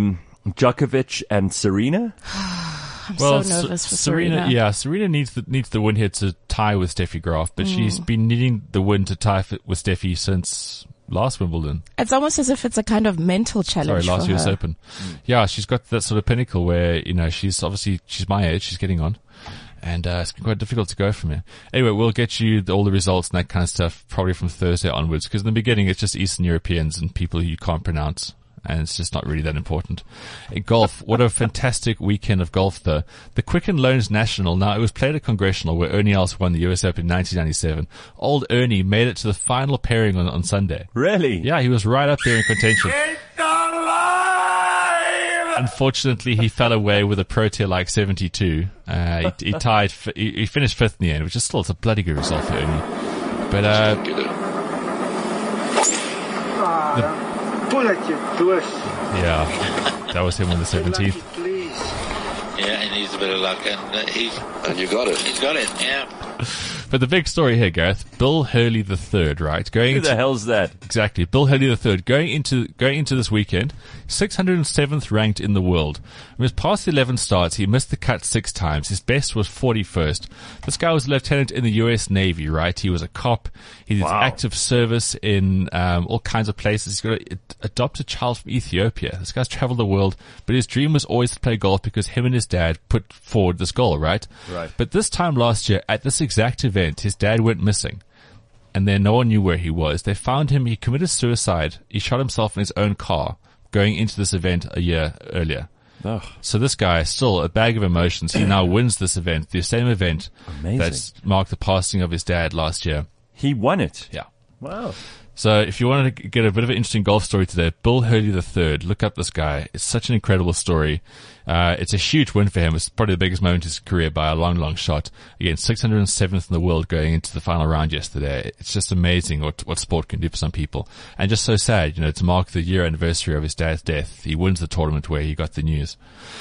S3: Djokovic and Serena?
S6: I'm so nervous for Serena.
S4: Yeah, Serena needs the win here to tie with Steffi Graf, but she's been needing the win to tie with Steffi since last Wimbledon.
S6: It's almost as if it's a kind of mental challenge.
S4: Last
S6: for
S4: US
S6: her.
S4: Open. Yeah, she's got that sort of pinnacle where she's my age, she's getting on. And it's quite difficult to go from here. Anyway, we'll get you all the results and that kind of stuff probably from Thursday onwards, because in the beginning it's just Eastern Europeans and people who you can't pronounce, and it's just not really that important. Golf, what a fantastic weekend of golf though. The Quicken Loans National, now it was played at Congressional where Ernie Els won the US Open in 1997. Old Ernie made it to the final pairing on Sunday.
S3: Really?
S4: Yeah, he was right up there in contention. Unfortunately, he fell away with a Protea like 72. He tied. He finished fifth in the end, which is still it's a bloody good result for Ernie. But
S15: Pull at your twist.
S4: Yeah, that was him on the 17th.
S16: Yeah, he needs a bit of luck, and
S17: you got it.
S16: He's got it. Yeah.
S4: But the big story here, Gareth, Bill Hurley III, right?
S3: Who the hell's that?
S4: Exactly. Bill Hurley III, going into this weekend, 607th ranked in the world. In his past 11 starts, he missed the cut 6 times. His best was 41st. This guy was a lieutenant in the US Navy, right? He was a cop. He did active service in all kinds of places. He's got an adopted child from Ethiopia. This guy's traveled the world, but his dream was always to play golf because him and his dad put forward this goal, right?
S3: Right.
S4: But this time last year, at this exact event, his dad went missing. And then no one knew where he was. They found him. He committed suicide. He shot himself in his own car going into this event a year earlier.
S3: Oh.
S4: So this guy, still a bag of emotions. He now wins this event, the same event that's marked the passing of his dad last year.
S3: He won it.
S4: Yeah.
S3: Wow.
S4: So if you wanted to get a bit of an interesting golf story today, Bill Hurley III, look up this guy. It's such an incredible story. It's a huge win for him. It's probably the biggest moment in his career by a long, long shot. Again, 607th in the world going into the final round yesterday. It's just amazing what sport can do for some people. And just so sad, to mark the year anniversary of his dad's death. He wins the tournament where he got the news.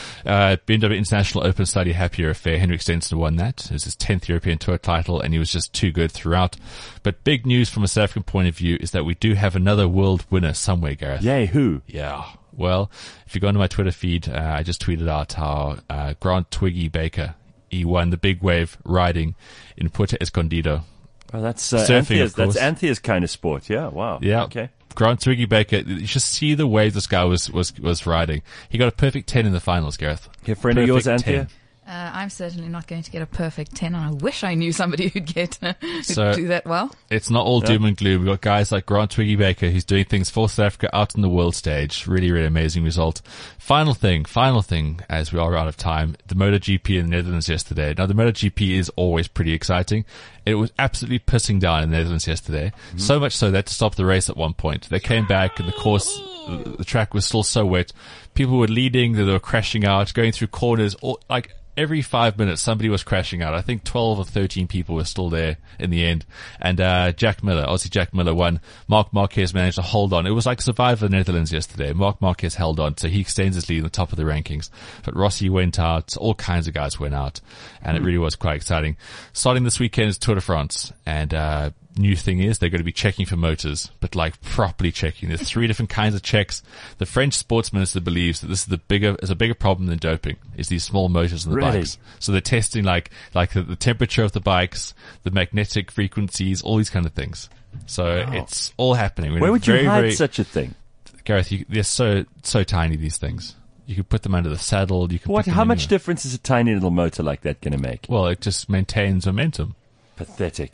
S4: BMW International Open Slightly Happier Affair. Henrik Stenson won that. It was his 10th European Tour title, and he was just too good throughout. But big news from a South African point of view is that we do have another world winner somewhere, Gareth.
S3: Yay, who?
S4: Yeah. Well, if you go onto my Twitter feed, I just tweeted out how Grant Twiggy Baker, he won the big wave riding in Puerto Escondido.
S3: Oh, that's
S4: surfing,
S3: Anthea's, that's Anthea's kind of sport. Yeah, wow.
S4: Yeah.
S3: Okay.
S4: Grant Twiggy Baker, you just see the way this guy was riding. He got a perfect 10 in the finals, Gareth.
S3: Your friend of yours, Anthea?
S18: I'm certainly not going to get a perfect 10, and I wish I knew somebody who'd
S4: So,
S18: do that well.
S4: It's not all doom and gloom. We've got guys like Grant Twiggy Baker who's doing things for South Africa out on the world stage. Really, really amazing result. Final thing, as we are out of time, the MotoGP in the Netherlands yesterday. Now, the MotoGP is always pretty exciting. It was absolutely pissing down in the Netherlands yesterday. Mm-hmm. So much so they had to stop the race at one point. They came back and the track was still so wet. People were leading, they were crashing out, going through corners, every 5 minutes, somebody was crashing out. I think 12 or 13 people were still there in the end. And Jack Miller won. Marc Marquez managed to hold on. It was like Survivor Netherlands yesterday. Marc Marquez held on, so he extends his lead in the top of the rankings. But Rossi went out. All kinds of guys went out. And it really was quite exciting. Starting this weekend is Tour de France. And new thing is they're going to be checking for motors, but properly checking. There's 3 different kinds of checks. The French sports minister believes that this is a bigger problem than doping, is these small motors in the bikes. So they're testing the temperature of the bikes, the magnetic frequencies, all these kind of things. So it's all happening.
S3: Where would you hide such a thing?
S4: Gareth, they're so tiny, these things. You can put them under the saddle.
S3: How much difference is a tiny little motor like that going to make?
S4: Well, it just maintains momentum.
S3: Pathetic.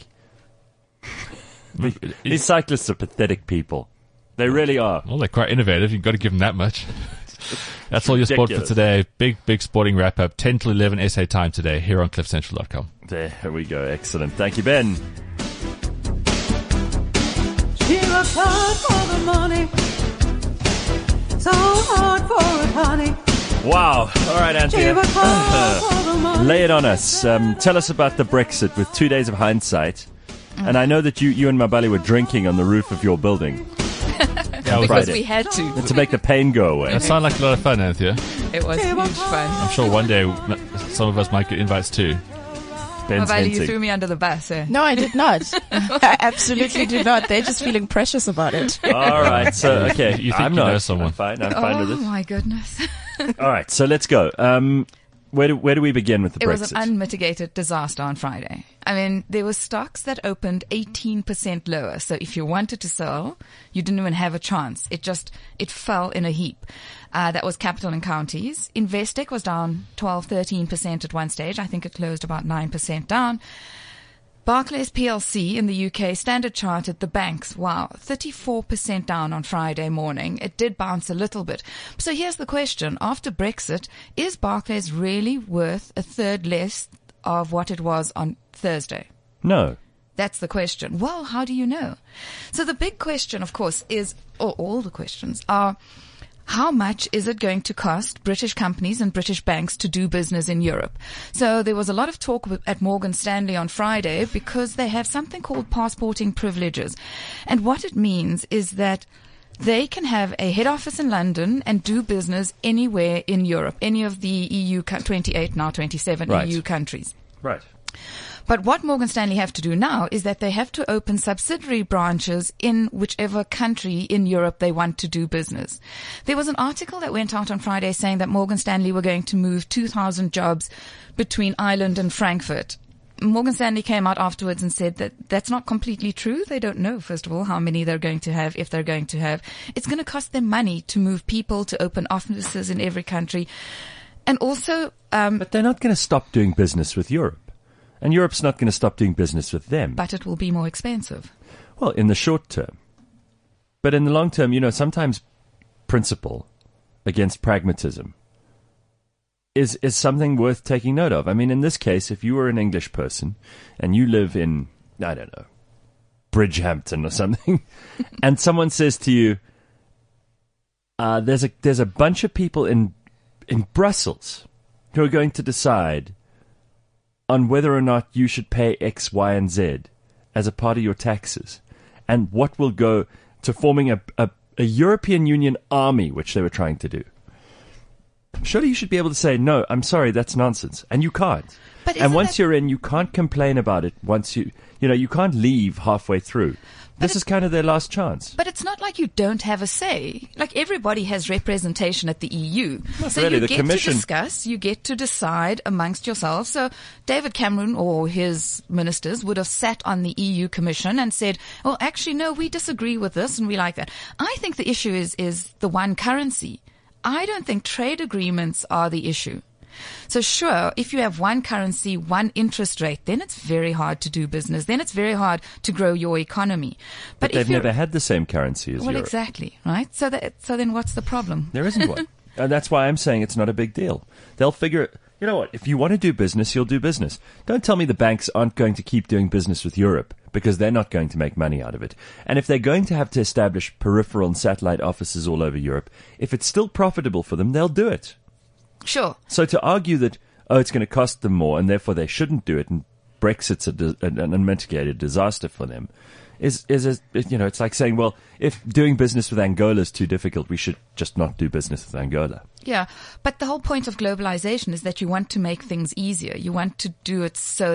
S3: These cyclists are pathetic people. They really are.
S4: Well, they're quite innovative. You've got to give them that much. That's all your sport for today. Big sporting wrap up. 10 to 11 SA time today here on CliffCentral.com.
S3: There we go. Excellent. Thank you, Ben.
S2: She works hard for the money, so hard for it, honey.
S3: Wow. All right, Anthea. Lay it on us. Tell us about the Brexit with 2 days of hindsight. And I know that you and Mabali were drinking on the roof of your building.
S18: Because we had to
S3: make the pain go away.
S4: That sounded like a lot of fun, Anthea.
S18: It was huge fun.
S4: I'm sure one day some of us might get invites too.
S18: Mabali, you threw me under the bus.
S6: No, I did not. I absolutely did not. They're just feeling precious about it.
S3: All right. So, okay.
S4: You think you know someone.
S3: I'm fine with this.
S18: Oh, my goodness.
S3: All right. So let's go. Where do we begin with the Brexit?
S18: It was an unmitigated disaster on Friday. I mean, there were stocks that opened 18% lower. So if you wanted to sell, you didn't even have a chance. It fell in a heap. That was Capital and Counties. Investec was down 13% at one stage. I think it closed about 9% down. Barclays PLC in the UK, Standard Chartered, the banks, 34% down on Friday morning. It did bounce a little bit. So here's the question. After Brexit, is Barclays really worth a third less of what it was on Thursday?
S3: No.
S18: That's the question. Well, how do you know? So the big question, of course, is, or all the questions are, how much is it going to cost British companies and British banks to do business in Europe? So there was a lot of talk at Morgan Stanley on Friday because they have something called passporting privileges. And what it means is that they can have a head office in London and do business anywhere in Europe, any of the EU 28, now 27
S3: Right.
S18: EU countries.
S3: Right.
S18: But what Morgan Stanley have to do now is that they have to open subsidiary branches in whichever country in Europe they want to do business. There was an article that went out on Friday saying that Morgan Stanley were going to move 2,000 jobs between Ireland and Frankfurt. Morgan Stanley came out afterwards and said that that's not completely true. They don't know, first of all, how many they're going to have, if they're going to have. It's going to cost them money to move people, to open offices in every country. And also...
S3: but they're not going to stop doing business with Europe. And Europe's not going to stop doing business with them.
S18: But it will be more expensive.
S3: Well, in the short term. But in the long term, sometimes principle against pragmatism is something worth taking note of. I mean, in this case, if you were an English person and you live in, I don't know, Bridgehampton or something, and someone says to you, there's a bunch of people in Brussels who are going to decide on whether or not you should pay X, Y, and Z as a part of your taxes, and what will go to forming a European Union army, which they were trying to do. Surely you should be able to say, no, I'm sorry, that's nonsense. And you can't. And once you're in, you can't complain about it once you can't leave halfway through. This is kind of their last chance.
S18: But it's not like you don't have a say. Like, everybody has representation at the EU.
S3: Not
S18: so
S3: really.
S18: you
S3: The
S18: get
S3: Commission-
S18: to discuss, you get to decide amongst yourselves. So David Cameron or his ministers would have sat on the EU Commission and said, well, actually, no, we disagree with this and we like that. I think the issue is the one currency. I don't think trade agreements are the issue. So sure, if you have one currency, one interest rate, then it's very hard to do business. Then it's very hard to grow your economy.
S3: But they've never had the same currency as
S18: Well,
S3: Europe.
S18: exactly, right? So then what's the problem?
S3: There isn't one. And that's why I'm saying it's not a big deal. They'll figure it. You know what? If you want to do business, you'll do business. Don't tell me the banks aren't going to keep doing business with Europe, because they're not going to make money out of it. And if they're going to have to establish peripheral and satellite offices all over Europe, if it's still profitable for them, they'll do it.
S18: Sure.
S3: So to argue that, it's going to cost them more and therefore they shouldn't do it and Brexit's an unmitigated disaster for them is it's like saying, well, if doing business with Angola is too difficult, we should just not do business with Angola.
S18: Yeah, but the whole point of globalization is that you want to make things easier. You want to do it so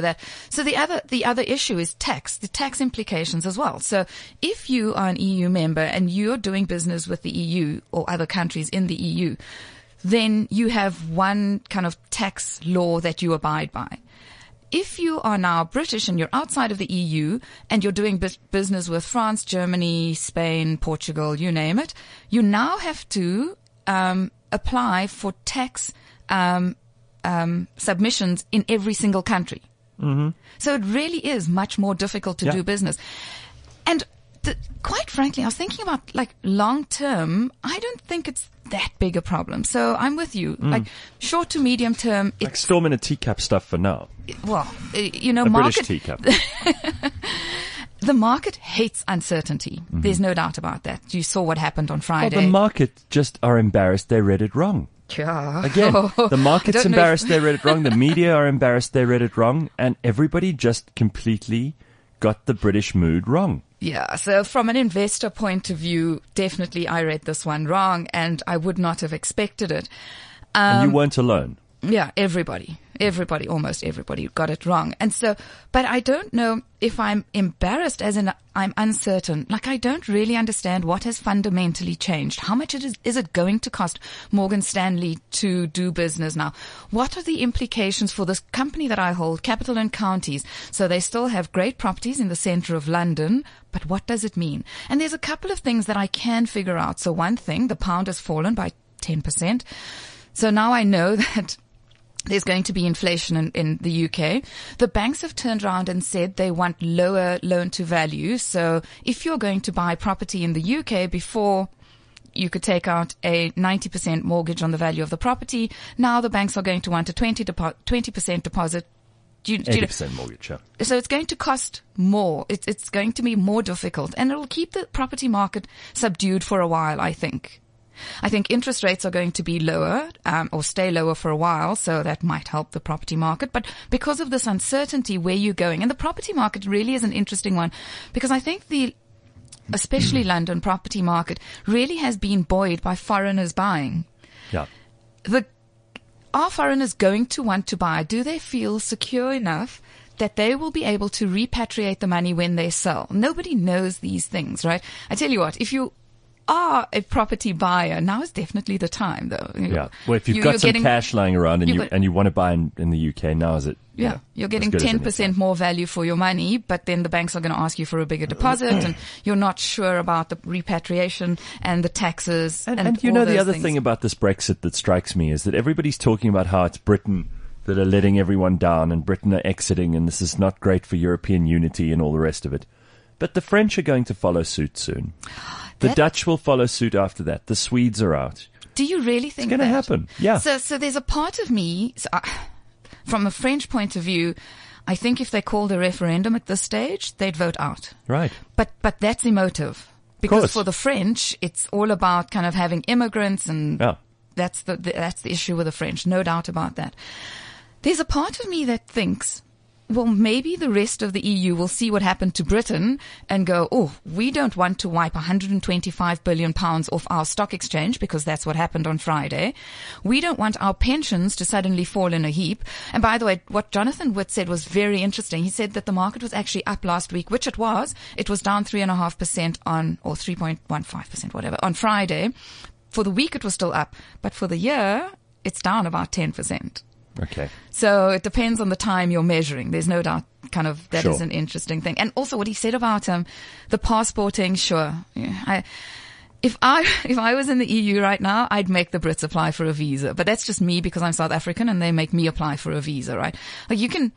S18: the other issue is the tax implications as well. So if you are an EU member and you're doing business with the EU or other countries in the EU, then you have one kind of tax law that you abide by. If you are now British and you're outside of the EU and you're doing business with France, Germany, Spain, Portugal, you name it, you now have to apply for tax submissions in every single country.
S3: Mm-hmm.
S18: So it really is much more difficult to do business. And quite frankly, I was thinking about like long term, I don't think it's that big a problem. So I'm with you. Like short to medium term,
S3: Like storm in a teacup stuff for now.
S18: Well,
S3: A
S18: market
S3: British teacup.
S18: The market hates uncertainty. There's no doubt about that. You saw what happened on
S3: Well,
S18: Friday.
S3: the market just are embarrassed they read it wrong.
S18: Yeah.
S3: Again, the market's
S18: I don't know
S3: embarrassed
S18: if-
S3: they read it wrong. The media are embarrassed they read it wrong. And everybody just completely got the British mood wrong.
S18: Yeah, so from an investor point of view, definitely I read this one wrong and I would not have expected it.
S3: And you weren't alone.
S18: Yeah, almost everybody got it wrong. And so, but I don't know if I'm embarrassed as in I'm uncertain. Like I don't really understand what has fundamentally changed. How much is it going to cost Morgan Stanley to do business now? What are the implications for this company that I hold, Capital and Counties? So they still have great properties in the center of London, but what does it mean? And there's a couple of things that I can figure out. So one thing, the pound has fallen by 10%. So now I know that there's going to be inflation in the UK. The banks have turned around and said they want lower loan to value. So if you're going to buy property in the UK before you could take out a 90% mortgage on the value of the property, now the banks are going to want a 20% deposit.
S3: 80% mortgage, yeah.
S18: So it's going to cost more. It's going to be more difficult and it'll keep the property market subdued for a while, I think. I think interest rates are going to be lower, or stay lower for a while, so that might help the property market. But because of this uncertainty, where you're going, and the property market really is an interesting one, because I think the especially London property market, really has been buoyed by foreigners buying.
S3: Yeah.
S18: Are foreigners going to want to buy? Do they feel secure enough that they will be able to repatriate the money when they sell? Nobody knows these things, right? I tell you what, if you are a property buyer, now is definitely the time, though.
S3: Yeah. Well, if you've got some cash lying around and you want to buy in the UK, now is it?
S18: Yeah. You're getting 10% more value for your money, but then the banks are going to ask you for a bigger deposit, and you're not sure about the repatriation and the taxes.
S3: And you know, the other thing about this Brexit that strikes me is that everybody's talking about how it's Britain that are letting everyone down and Britain are exiting and this is not great for European unity and all the rest of it. But the French are going to follow suit soon. The Dutch will follow suit after that. The Swedes are out.
S18: Do you really think
S3: it's going to happen? Yeah.
S18: So there's a part of me, from a French point of view, I think if they called a referendum at this stage, they'd vote out.
S3: Right.
S18: But that's emotive. Because for the French, it's all about kind of having immigrants, and that's the issue with the French. No doubt about that. There's a part of me that thinks, well, maybe the rest of the EU will see what happened to Britain and go, oh, we don't want to wipe 125 billion pounds off our stock exchange, because that's what happened on Friday. We don't want our pensions to suddenly fall in a heap. And by the way, what Jonathan Witt said was very interesting. He said that the market was actually up last week, which it was. It was down 3.5% or 3.15%, whatever, on Friday. For the week, it was still up. But for the year, it's down about 10%.
S3: Okay.
S18: So it depends on the time you're measuring. There's no doubt kind of that is an interesting thing. And also what he said about the passporting, sure. Yeah, if I was in the EU right now, I'd make the Brits apply for a visa. But that's just me because I'm South African and they make me apply for a visa, right? Like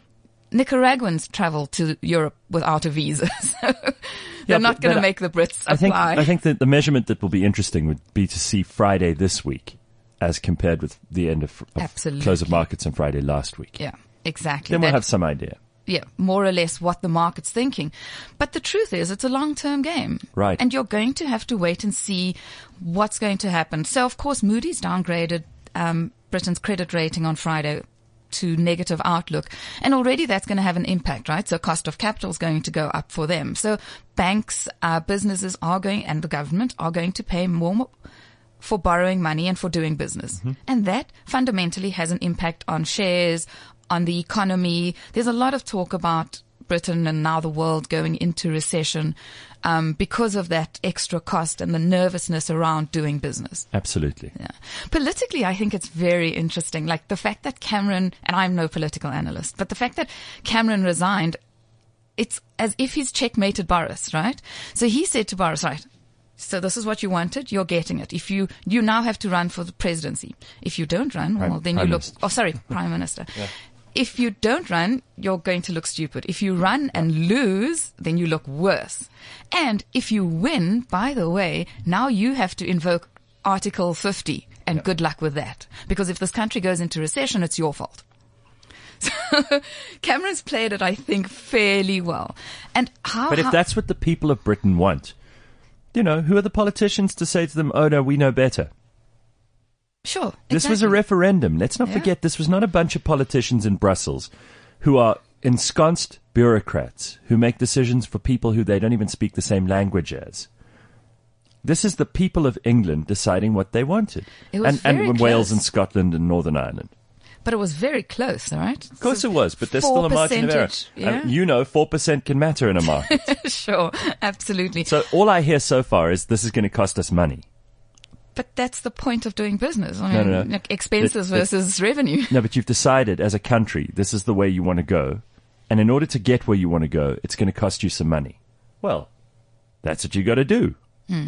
S18: Nicaraguans travel to Europe without a visa. So they're not going to make the Brits apply.
S3: I think that the measurement that will be interesting would be to see Friday this week as compared with the end of close of markets on Friday last week.
S18: Yeah, exactly.
S3: Then we'll have some idea.
S18: Yeah, more or less what the market's thinking. But the truth is, it's a long-term game.
S3: Right.
S18: And you're going to have to wait and see what's going to happen. So, of course, Moody's downgraded Britain's credit rating on Friday to negative outlook. And already that's going to have an impact, right? So cost of capital is going to go up for them. So banks, businesses and the government are going to pay more for borrowing money and for doing business. Mm-hmm. And that fundamentally has an impact on shares, on the economy. There's a lot of talk about Britain and now the world going into recession because of that extra cost and the nervousness around doing business.
S3: Absolutely.
S18: Yeah. Politically, I think it's very interesting. Like the fact that Cameron, and I'm no political analyst, but the fact that Cameron resigned, it's as if he's checkmated Boris, right? So he said to Boris, right, so this is what you wanted, you're getting it. If you now have to run for the presidency. If you don't run, well, then you look, Prime Minister. Yeah. If you don't run, you're going to look stupid. If you run and lose, then you look worse. And if you win, by the way, now you have to invoke Article 50, and good luck with that. Because if this country goes into recession, it's your fault. So Cameron's played it, I think, fairly well. And
S3: But if that's what the people of Britain want, who are the politicians to say to them, oh no, we know better?
S18: Sure.
S3: This was a referendum. Let's not forget, this was not a bunch of politicians in Brussels who are ensconced bureaucrats who make decisions for people who they don't even speak the same language as. This is the people of England deciding what they wanted.
S18: It was
S3: and Wales and Scotland and Northern Ireland.
S18: But it was very close, all right?
S3: Of course it was, but there's still a margin of error.
S18: Yeah?
S3: 4% can matter in a market.
S18: Sure, absolutely.
S3: So all I hear so far is this is going to cost us money.
S18: But that's the point of doing business. No. Like expenses versus revenue.
S3: No, but you've decided as a country, this is the way you want to go. And in order to get where you want to go, it's going to cost you some money. Well, that's what you got to do.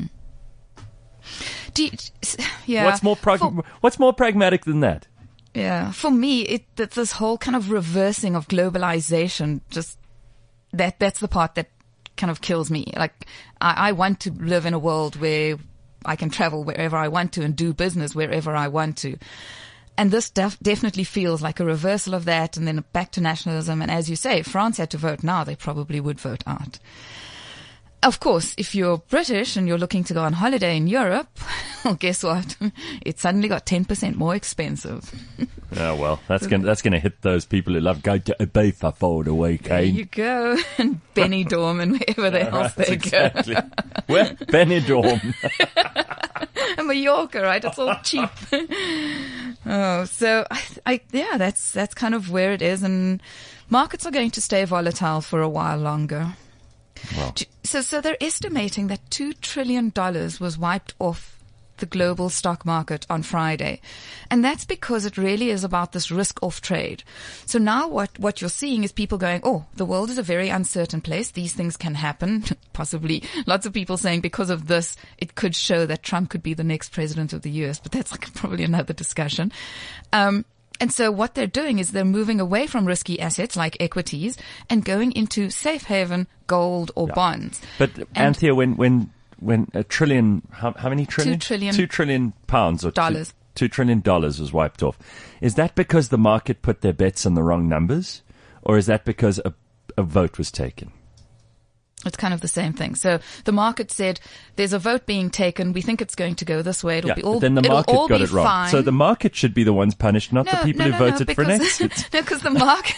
S3: What's more pragmatic than that?
S18: Yeah, for me, this whole kind of reversing of globalization, just that's the part that kind of kills me. Like, I want to live in a world where I can travel wherever I want to and do business wherever I want to. And this definitely feels like a reversal of that, and then back to nationalism. And as you say, if France had to vote now, they probably would vote out. Of course, if you're British and you're looking to go on holiday in Europe, well, guess what? It suddenly got 10% more expensive.
S3: Oh, well, that's going to hit those people who love going to Ibiza for the weekend.
S18: There you go. And Benidorm and wherever else they go.
S3: Exactly. Where? Benidorm.
S18: Mallorca, right? It's all cheap. Oh, so yeah, that's kind of where it is, and markets are going to stay volatile for a while longer.
S3: Wow.
S18: So they're estimating that $2 trillion was wiped off the global stock market on Friday. And that's because it really is about this risk off trade. So now what you're seeing is people going, oh, the world is a very uncertain place. These things can happen. Possibly lots of people saying because of this, it could show that Trump could be the next president of the US, but that's like probably another discussion. And so what they're doing is they're moving away from risky assets like equities and going into safe haven, gold or bonds.
S3: But Anthea, when a trillion, how many trillion? $2 trillion or
S18: dollars.
S3: $2 trillion was wiped off. Is that because the market put their bets on the wrong numbers, or is that because a vote was taken?
S18: It's kind of the same thing. So the market said, there's a vote being taken. We think it's going to go this way. It'll be all,
S3: but then the market
S18: it'll all
S3: got
S18: be
S3: it wrong.
S18: fine.
S3: So the market should be the ones punished, not the people who voted for an exit.
S18: No, because the market...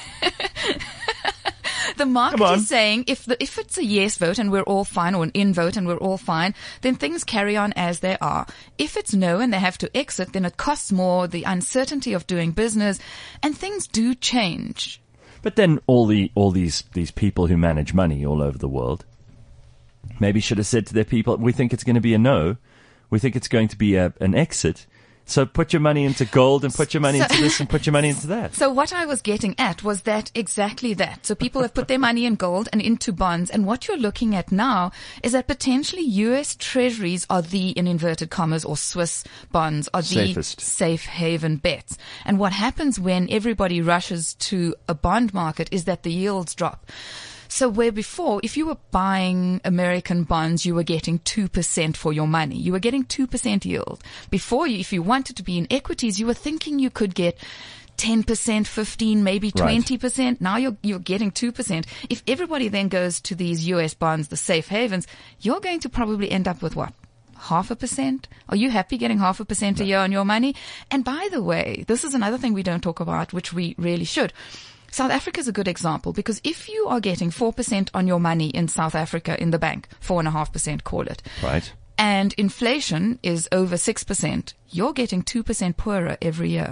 S18: The market is saying if it's a yes vote and we're all fine, or an in vote and we're all fine, then things carry on as they are. If it's no and they have to exit, then it costs more, the uncertainty of doing business, and things do change.
S3: But then all these people who manage money all over the world maybe should have said to their people, we think it's going to be a no, we think it's going to be an exit. So put your money into gold and put your money into this and put your money into that.
S18: So what I was getting at was that exactly that. So people have put their money in gold and into bonds. And what you're looking at now is that potentially US treasuries are the, in inverted commas, or Swiss bonds are the
S3: safest
S18: safe haven bets. And what happens when everybody rushes to a bond market is that the yields drop. So where before, if you were buying American bonds, you were getting 2% for your money. You were getting 2% yield. Before, if you wanted to be in equities, you were thinking you could get 10%, 15, maybe 20%. Right. Now you're getting 2%. If everybody then goes to these US bonds, the safe havens, you're going to probably end up with what? 0.5%? Are you happy getting 0.5% a year on your money? And by the way, this is another thing we don't talk about, which we really should. South Africa is a good example, because if you are getting 4% on your money in South Africa in the bank, 4.5% call it.
S3: Right.
S18: And inflation is over 6%, you're getting 2% poorer every year.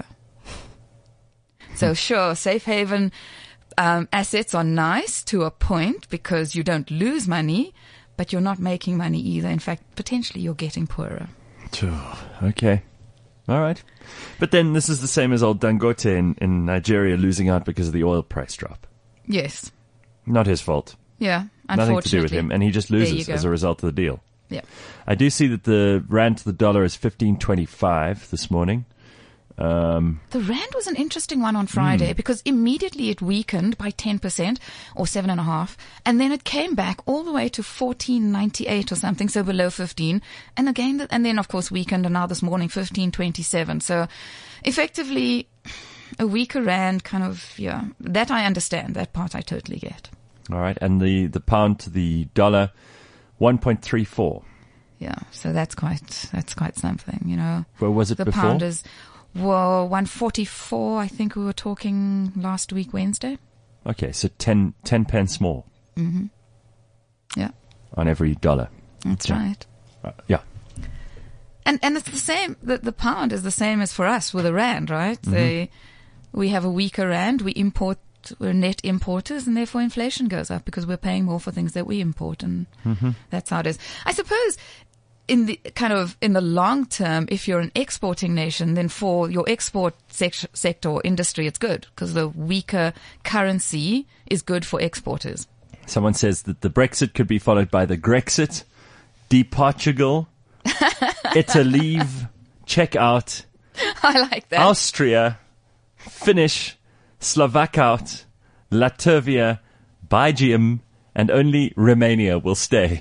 S18: So sure, safe haven assets are nice to a point because you don't lose money, but you're not making money either. In fact, potentially you're getting poorer.
S3: Okay. All right. But then this is the same as old Dangote in Nigeria losing out because of the oil price drop.
S18: Yes.
S3: Not his fault.
S18: Yeah, unfortunately.
S3: Nothing to do with him. And he just loses as a result of the deal.
S18: Yeah.
S3: I do see that the rand to the dollar is 15.25 this morning.
S18: The rand was an interesting one on Friday because immediately it weakened by 10% or 7.5%, and then it came back all the way to 14.98 or something, so below 15, and again, and then of course weakened, and now this morning 15.27. So effectively a weaker rand, kind of, yeah, that I understand. That part I totally get.
S3: All right, and the pound to the dollar, 1.34.
S18: Yeah, so that's quite something, you know.
S3: Where was it
S18: the
S3: before?
S18: The pound is, well, 144, I think we were talking last week, Wednesday.
S3: Okay, so 10 pence more.
S18: Mm-hmm. Yeah.
S3: On every dollar.
S18: That's right.
S3: Yeah.
S18: And it's the same, the pound is the same as for us with the rand, right? Mm-hmm. We have a weaker rand, we're net importers, and therefore inflation goes up because we're paying more for things that we import, and that's how it is. I suppose in the long term, if you're an exporting nation, then for your export sector or industry, it's good because the weaker currency is good for exporters.
S3: Someone says that the Brexit could be followed by the Grexit, de-Portugal, Italy, check out,
S18: I like that.
S3: Austria, finish, Slovak out, Latvia, Belgium, and only Romania will stay.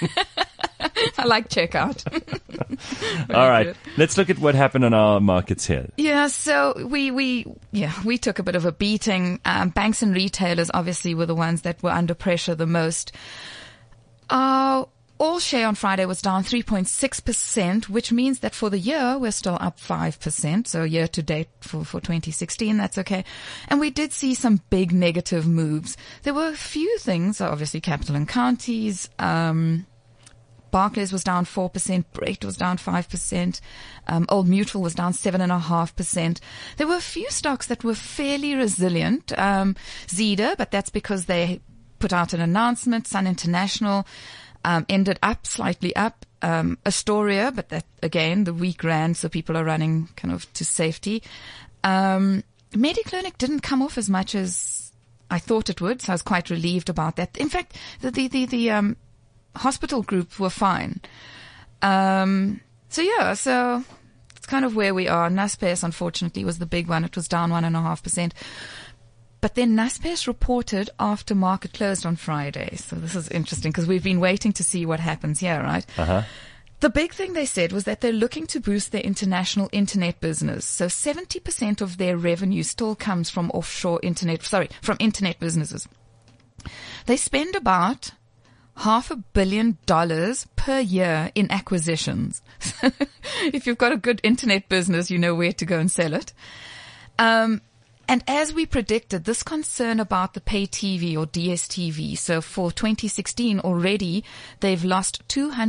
S18: I like checkout.
S3: All right. Good. Let's look at what happened on our markets here.
S18: Yeah, so we took a bit of a beating. Banks and retailers obviously were the ones that were under pressure the most. All share on Friday was down 3.6%, which means that for the year, we're still up 5%. So year to date for 2016, that's okay. And we did see some big negative moves. There were a few things, obviously Capital and Counties, Barclays was down 4%. Brett was down 5%. Old Mutual was down 7.5%. There were a few stocks that were fairly resilient. Zeda, but that's because they put out an announcement. Sun International ended up slightly up. Astoria, but that again, the weak rand, so people are running kind of to safety. Mediclinic didn't come off as much as I thought it would, so I was quite relieved about that. In fact, the hospital group were fine. So it's kind of where we are. Naspers, unfortunately, was the big one. It was down 1.5%. But then Naspers reported after market closed on Friday. So this is interesting because we've been waiting to see what happens here, right? Uh-huh. The big thing they said was that they're looking to boost their international internet business. So 70% of their revenue still comes from from internet businesses. They spend about $500 million per year in acquisitions. If you've got a good internet business, you know where to go and sell it. And as we predicted, this concern about the pay TV or DSTV, so for 2016 already, they've lost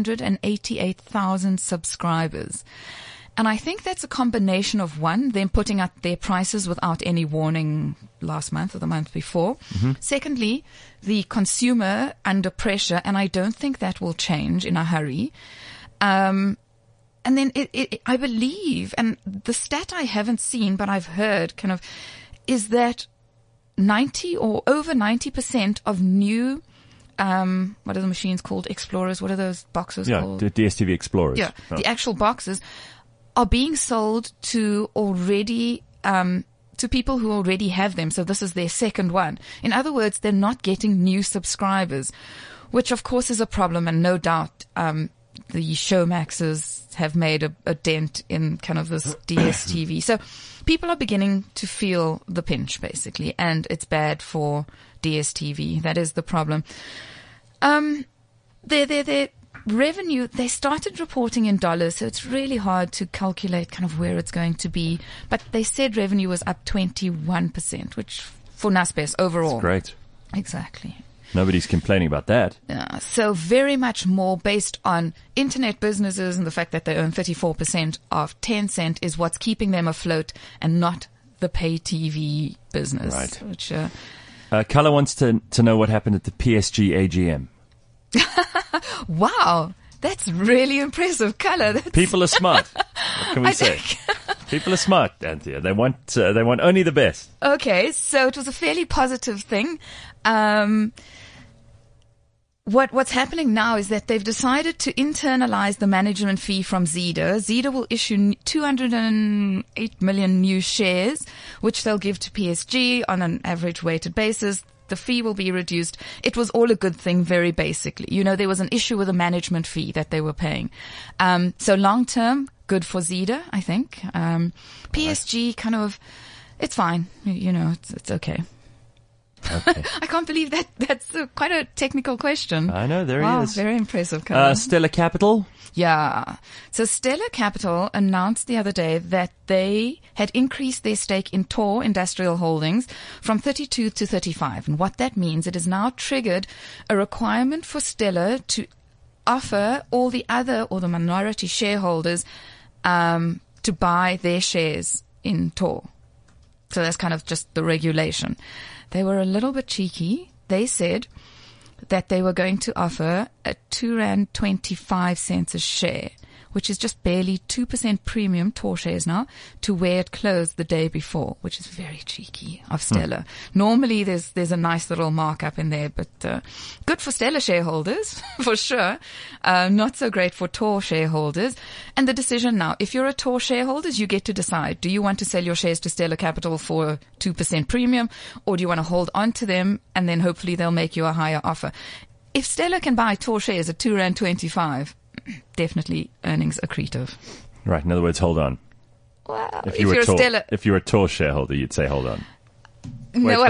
S18: 288,000 subscribers. And I think that's a combination of them putting up their prices without any warning last month or the month before. Mm-hmm. Secondly, the consumer under pressure, and I don't think that will change in a hurry. And then I believe, and the stat I haven't seen, but I've heard kind of, is that 90 or over 90% of new, what are the machines called? Explorers? What are those boxes called?
S3: Yeah, the DSTV Explorers.
S18: Yeah, the actual boxes are being sold to already, to people who already have them. So this is their second one. In other words, they're not getting new subscribers, which of course is a problem, and no doubt, the Showmaxes have made a dent in kind of this DSTV. So people are beginning to feel the pinch, basically, and it's bad for DSTV. That is the problem. Their revenue, they started reporting in dollars, so it's really hard to calculate kind of where it's going to be. But they said revenue was up 21%, which for Naspers overall.
S3: That's great.
S18: Exactly.
S3: Nobody's complaining about that.
S18: So very much more based on internet businesses and the fact that they own 34% of Tencent is what's keeping them afloat, and not the pay TV business.
S3: Right.
S18: Which,
S3: Carla wants to know what happened at the PSG AGM.
S18: Wow, that's really impressive, Carla.
S3: People are smart. What can we say? People are smart, Anthea. They want only the best.
S18: Okay, so it was a fairly positive thing. What's happening now is that they've decided to internalize the management fee from Zeda. Zeda will issue 208 million new shares, which they'll give to PSG on an average weighted basis. The fee will be reduced. It was all a good thing, very basically. You know, there was an issue with the management fee that they were paying. So long term, good for Zeda, I think. PSG kind of, it's fine. You know, it's okay.
S3: Okay.
S18: I can't believe that's quite a technical question.
S3: I know, there
S18: wow,
S3: he is.
S18: Very impressive.
S3: Stellar Capital?
S18: Yeah. So Stellar Capital announced the other day that they had increased their stake in Tor Industrial Holdings from 32 to 35. And what that means, it has now triggered a requirement for Stellar to offer all the other or the minority shareholders to buy their shares in Tor. So that's kind of just the regulation. They were a little bit cheeky. They said that they were going to offer a R2.25 a share, which is just barely 2% premium Tor shares now to where it closed the day before, which is very cheeky of Stellar. Normally there's a nice little markup in there, but good for Stellar shareholders for sure. Not so great for Tor shareholders. And the decision now, if you're a Tor shareholder, you get to decide, do you want to sell your shares to Stellar Capital for 2% premium, or do you want to hold on to them and then hopefully they'll make you a higher offer? If Stellar can buy Tor shares at R2.25, definitely earnings accretive.
S3: Right. In other words, hold on.
S18: Well,
S3: if you're a Tor shareholder, you'd say hold on.
S18: No,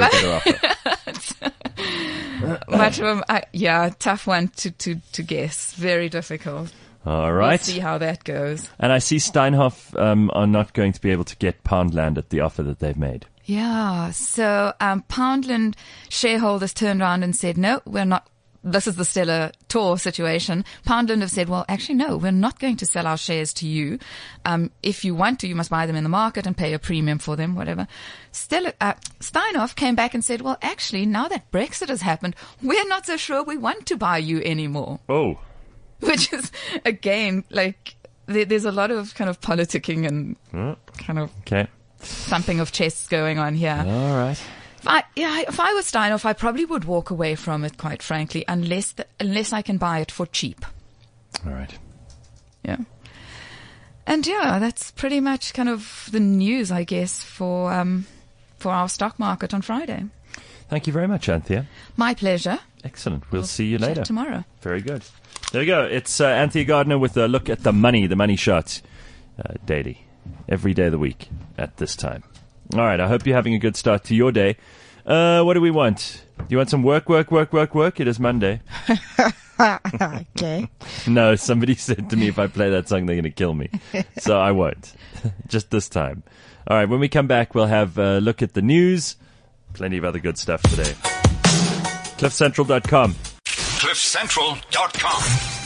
S18: much of tough one to guess. Very difficult.
S3: All right.
S18: We'll see how that goes.
S3: And I see Steinhoff are not going to be able to get Poundland at the offer that they've made.
S18: Yeah. So Poundland shareholders turned around and said, no, we're not this is the Stella Tor situation. Poundland have said, well, actually, no, we're not going to sell our shares to you. If you want to, you must buy them in the market and pay a premium for them, whatever. Steinhoff came back and said, well, actually, now that Brexit has happened, we're not so sure we want to buy you anymore.
S3: Oh.
S18: Which is, again, like, there's a lot of kind of politicking and kind of thumping of chests going on here.
S3: All right.
S18: If I was Steinhoff, I probably would walk away from it, quite frankly, unless I can buy it for cheap.
S3: All right.
S18: Yeah. And yeah, that's pretty much kind of the news, I guess, for our stock market on Friday.
S3: Thank you very much, Anthea.
S18: My pleasure.
S3: Excellent. We'll see you later.
S18: Tomorrow.
S3: Very good. There we go. It's Anthea Gardner with a look at the money shot daily, every day of the week at this time. All right, I hope you're having a good start to your day. What do we want? You want some work? It is Monday.
S1: Okay.
S3: No, somebody said to me if I play that song, they're going to kill me. So I won't. Just this time. All right, when we come back, we'll have a look at the news. Plenty of other good stuff today. CliffCentral.com.
S2: CliffCentral.com.